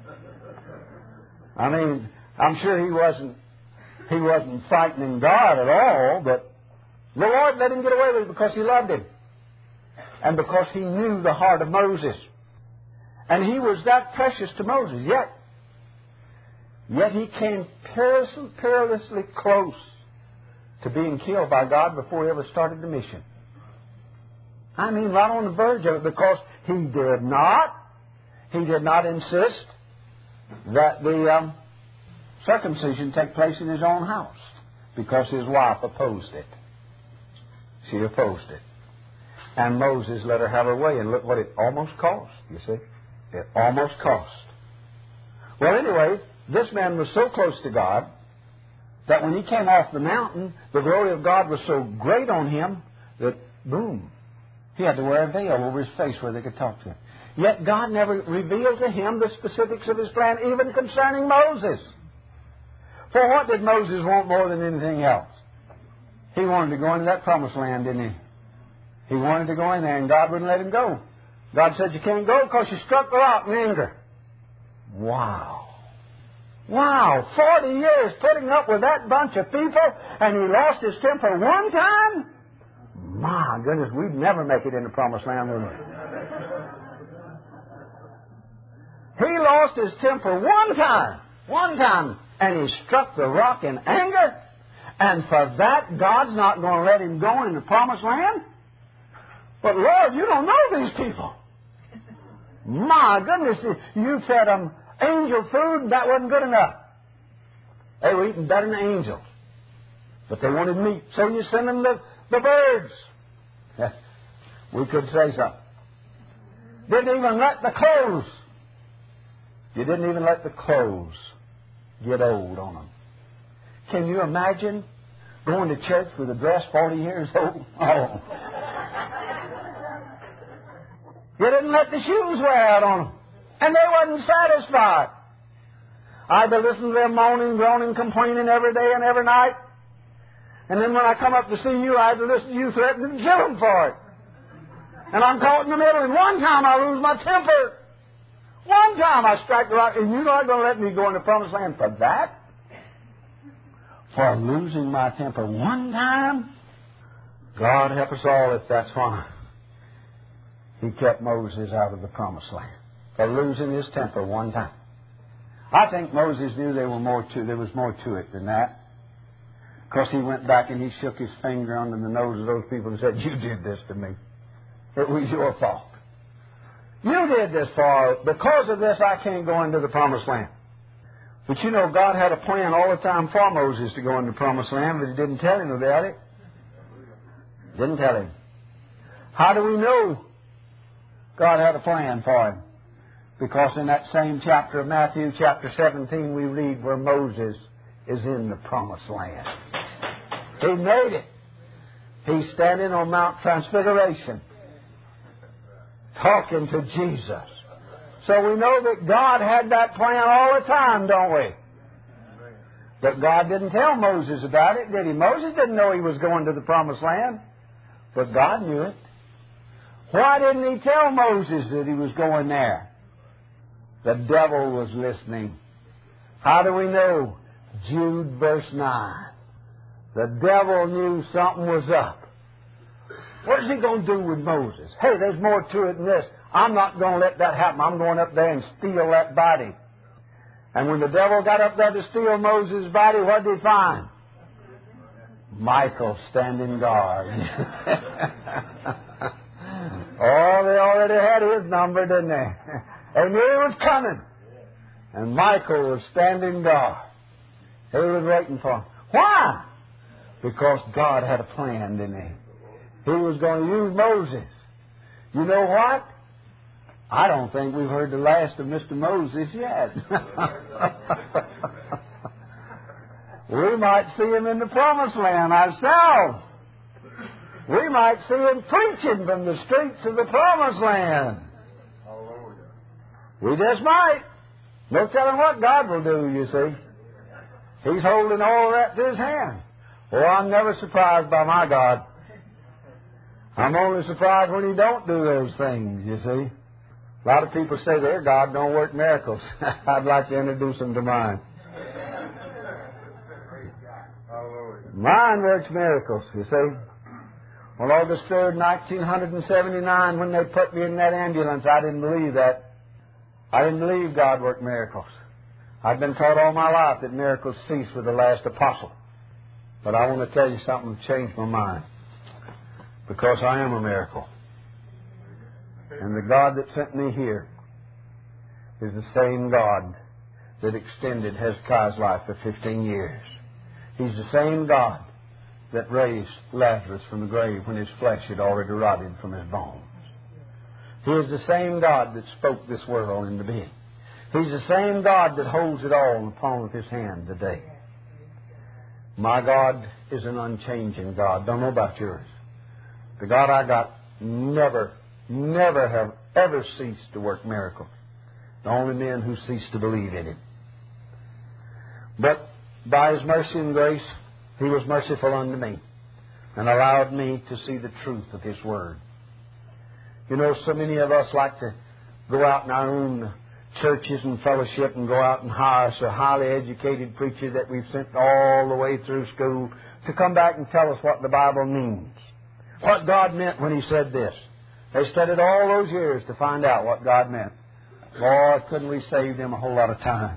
I mean, I'm sure he wasn't frightening God at all, but the Lord let him get away with it because He loved him. And because He knew the heart of Moses. And he was that precious to Moses. Yet he came perilously close to being killed by God before he ever started the mission. I mean, right on the verge of it, because he did not insist that the circumcision take place in his own house, because his wife opposed it. She opposed it. And Moses let her have her way, and look what it almost cost, you see. It almost cost. Well, anyway, this man was so close to God that when he came off the mountain, the glory of God was so great on him that, boom, he had to wear a veil over his face where they could talk to him. Yet God never revealed to him the specifics of His plan, even concerning Moses. For what did Moses want more than anything else? He wanted to go into that promised land, didn't he? He wanted to go in there, and God wouldn't let him go. God said, you can't go because you struck the rock in anger. Wow. 40 years putting up with that bunch of people, and he lost his temper one time? My goodness, we'd never make it in the promised land, would we? He lost his temper one time, and he struck the rock in anger, and for that, God's not going to let him go in the promised land? But Lord, you don't know these people. My goodness, you fed them angel food, and that wasn't good enough. They were eating better than angels. But they wanted meat, so you send them the birds. We could say something. Didn't even let the clothes. You didn't even let the clothes get old on them. Can you imagine going to church with a dress 40 years old? Oh. You didn't let the shoes wear out on them. And they wasn't satisfied. I had to listen to them moaning, groaning, complaining every day and every night. And then when I come up to see you, I had to listen to you threatening to kill them for it. And I'm caught in the middle, and one time I lose my temper. One time I strike the rock, and you're not going to let me go in the promised land for that? For losing my temper one time? God help us all if that's why He kept Moses out of the promised land. For losing his temper one time. I think Moses knew there was more to it than that. Because he went back and he shook his finger under the nose of those people and said, you did this to me. It was your fault. You did this because of this I can't go into the promised land. But you know, God had a plan all the time for Moses to go into the promised land, but He didn't tell him about it. Didn't tell him. How do we know God had a plan for him? Because in that same chapter of Matthew, chapter 17, we read where Moses is in the promised land. He made it. He's standing on Mount Transfiguration, talking to Jesus. So we know that God had that plan all the time, don't we? But God didn't tell Moses about it, did He? Moses didn't know he was going to the promised land, but God knew it. Why didn't He tell Moses that he was going there? The devil was listening. How do we know? Jude verse 9. The devil knew something was up. What is he going to do with Moses? Hey, there's more to it than this. I'm not going to let that happen. I'm going up there and steal that body. And when the devil got up there to steal Moses' body, what did he find? Michael standing guard. Oh, they already had his number, didn't they? They knew he was coming. And Michael was standing guard. He was waiting for him. Why? Because God had a plan, didn't he? He was going to use Moses. You know what? I don't think we've heard the last of Mr. Moses yet. We might see him in the Promised Land ourselves. We might see him preaching from the streets of the Promised Land. We just might. No telling what God will do, you see. He's holding all that to his hand. Oh, I'm never surprised by my God. I'm only surprised when he don't do those things, you see. A lot of people say their God don't work miracles. I'd like to introduce them to mine. Mine works miracles, you see. On August 3rd, 1979, when they put me in that ambulance, I didn't believe that. I didn't believe God worked miracles. I've been taught all my life that miracles cease with the last apostle. But I want to tell you something that changed my mind. Because I am a miracle. And the God that sent me here is the same God that extended Hezekiah's life for 15 years. He's the same God that raised Lazarus from the grave when his flesh had already rotted from his bones. He is the same God that spoke this world into being. He's the same God that holds it all in the palm of his hand today. My God is an unchanging God. Don't know about yours. The God I got never have ever ceased to work miracles. The only men who cease to believe in Him. But by His mercy and grace, He was merciful unto me and allowed me to see the truth of His Word. You know, so many of us like to go out in our own churches and fellowship and go out and hire us a highly educated preacher that we've sent all the way through school to come back and tell us what the Bible means. What God meant when He said this. They studied all those years to find out what God meant. Lord, couldn't we save them a whole lot of time?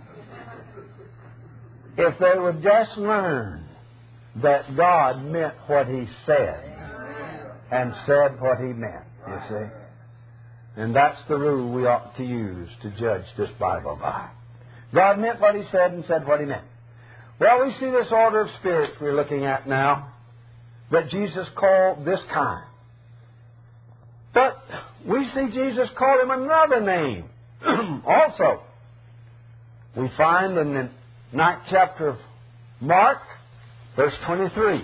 If they would just learn that God meant what He said and said what He meant, you see. And that's the rule we ought to use to judge this Bible by. God meant what He said and said what He meant. Well, we see this order of spirits we're looking at now that Jesus called this kind. But we see Jesus call Him another name also. We find in the 9th chapter of Mark, verse 23,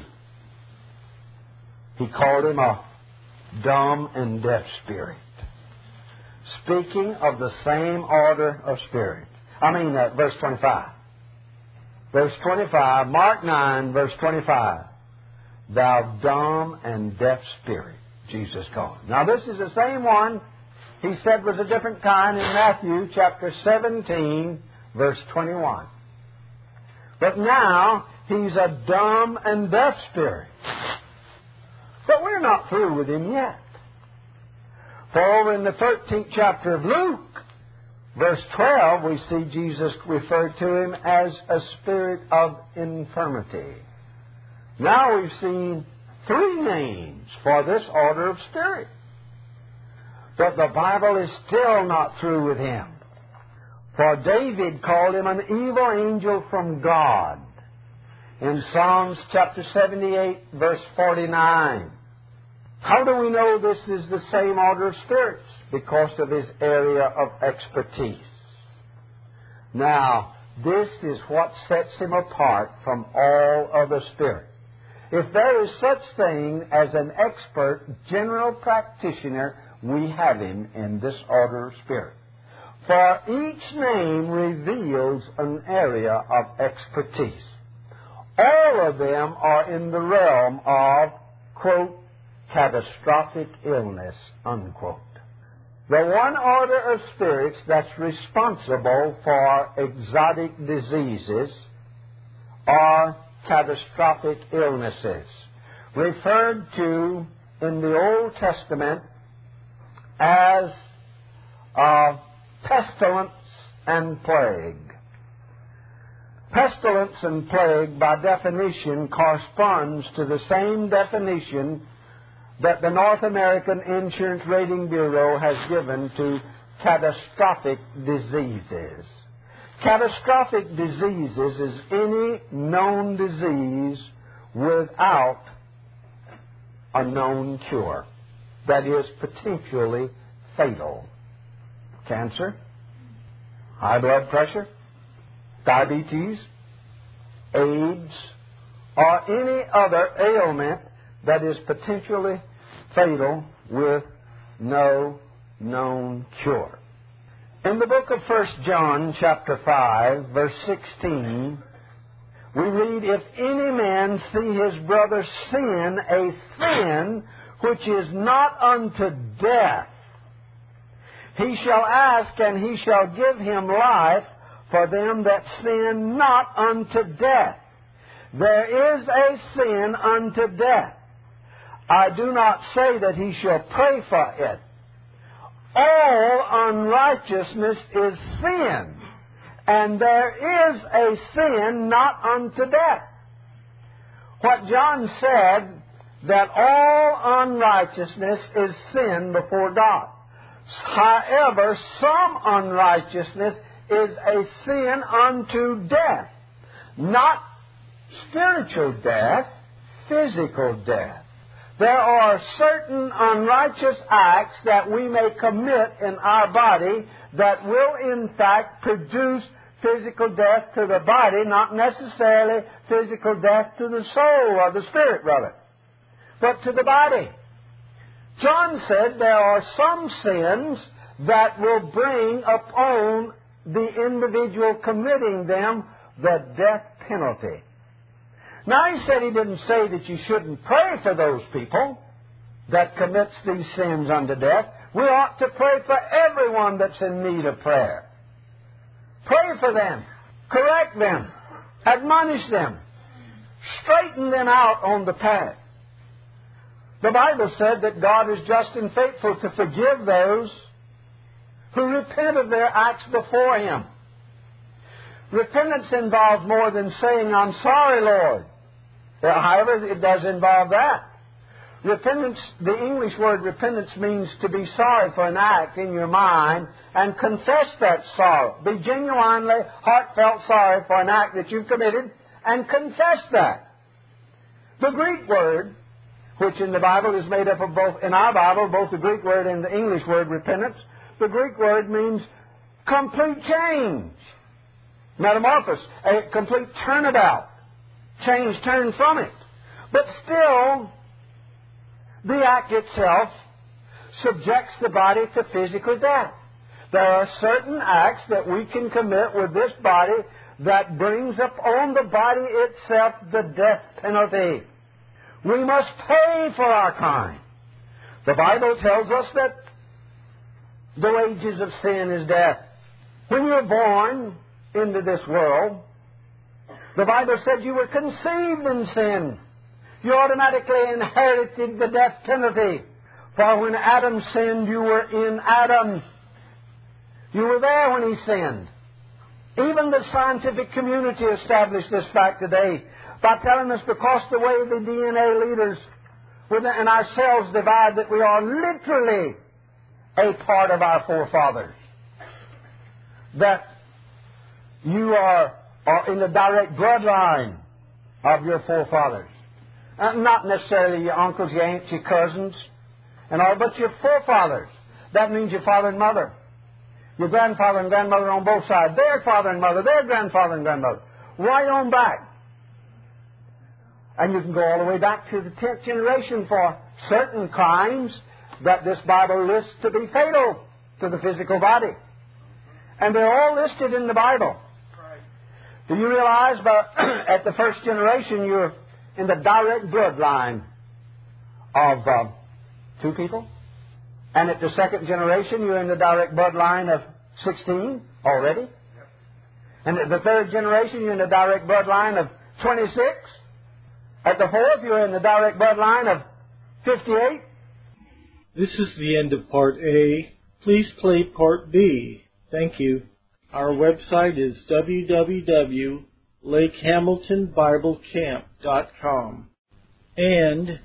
He called Him a dumb and deaf spirit. Speaking of the same order of spirit. Verse 25. Verse 25, Mark 9, verse 25. Thou dumb and deaf spirit, Jesus called him. Now this is the same one He said was a different kind in Matthew chapter 17, verse 21. But now He's a dumb and deaf spirit. But we're not through with Him yet. For over in the 13th chapter of Luke, verse 12, we see Jesus referred to Him as a spirit of infirmity. Now we've seen 3 names for this order of spirit. But the Bible is still not through with Him. For David called Him an evil angel from God in Psalms chapter 78, verse 49. How do we know this is the same order of spirits? Because of His area of expertise. Now, this is what sets Him apart from all other spirits. If there is such thing as an expert general practitioner, we have Him in this order of spirit. For each name reveals an area of expertise. All of them are in the realm of, quote, catastrophic illness, unquote. The one order of spirits that's responsible for exotic diseases are catastrophic illnesses, referred to in the Old Testament as pestilence and plague. Pestilence and plague, by definition, corresponds to the same definition that the North American Insurance Rating Bureau has given to catastrophic diseases. Catastrophic diseases is any known disease without a known cure, that is potentially fatal. Cancer, high blood pressure, diabetes, AIDS, or any other ailment that is potentially fatal with no known cure. In the book of 1 John, chapter 5, verse 16, we read, "If any man see his brother sin a sin which is not unto death, he shall ask, and he shall give him life for them that sin not unto death. There is a sin unto death. I do not say that he shall pray for it. All unrighteousness is sin, and there is a sin not unto death." What John said, that all unrighteousness is sin before God. However, some unrighteousness is a sin unto death. Not spiritual death, physical death. There are certain unrighteous acts that we may commit in our body that will in fact produce physical death to the body, not necessarily physical death to the soul or the spirit, rather, but to the body. John said there are some sins that will bring upon the individual committing them the death penalty. Now, he said he didn't say that you shouldn't pray for those people that commits these sins unto death. We ought to pray for everyone that's in need of prayer. Pray for them, correct them, admonish them, straighten them out on the path. The Bible said that God is just and faithful to forgive those who repent of their acts before Him. Repentance involves more than saying, "I'm sorry, Lord." However, it does involve that. Repentance, the English word repentance, means to be sorry for an act in your mind and confess that sorrow. Be genuinely, heartfelt sorry for an act that you've committed and confess that. The Greek word, which in the Bible is made up of both, in our Bible, both the Greek word and the English word repentance, the Greek word means complete change. Metamorphosis, a complete turnabout. Change, turn from it. But still, the act itself subjects the body to physical death. There are certain acts that we can commit with this body that brings upon the body itself the death penalty. We must pay for our kind. The Bible tells us that the wages of sin is death. When you're born into this world, the Bible said you were conceived in sin. You automatically inherited the death penalty. For when Adam sinned, you were in Adam. You were there when he sinned. Even the scientific community established this fact today by telling us because the way the DNA leaders and ourselves divide that we are literally a part of our forefathers. That you are in the direct bloodline of your forefathers. Not necessarily your uncles, your aunts, your cousins, and all, but your forefathers. That means your father and mother. Your grandfather and grandmother on both sides. Their father and mother, their grandfather and grandmother. Right on back. And you can go all the way back to the 10th generation for certain crimes that this Bible lists to be fatal to the physical body. And they're all listed in the Bible. Do you realize at the first generation you're in the direct bloodline of 2 people? And at the second generation you're in the direct bloodline of 16 already? And at the third generation you're in the direct bloodline of 26? At the fourth you're in the direct bloodline of 58? This is the end of Part A. Please play Part B. Thank you. Our website is www.lakehamiltonbiblecamp.com and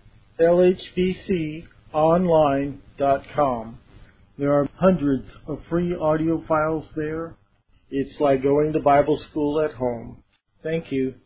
lhbconline.com. There are hundreds of free audio files there. It's like going to Bible school at home. Thank you.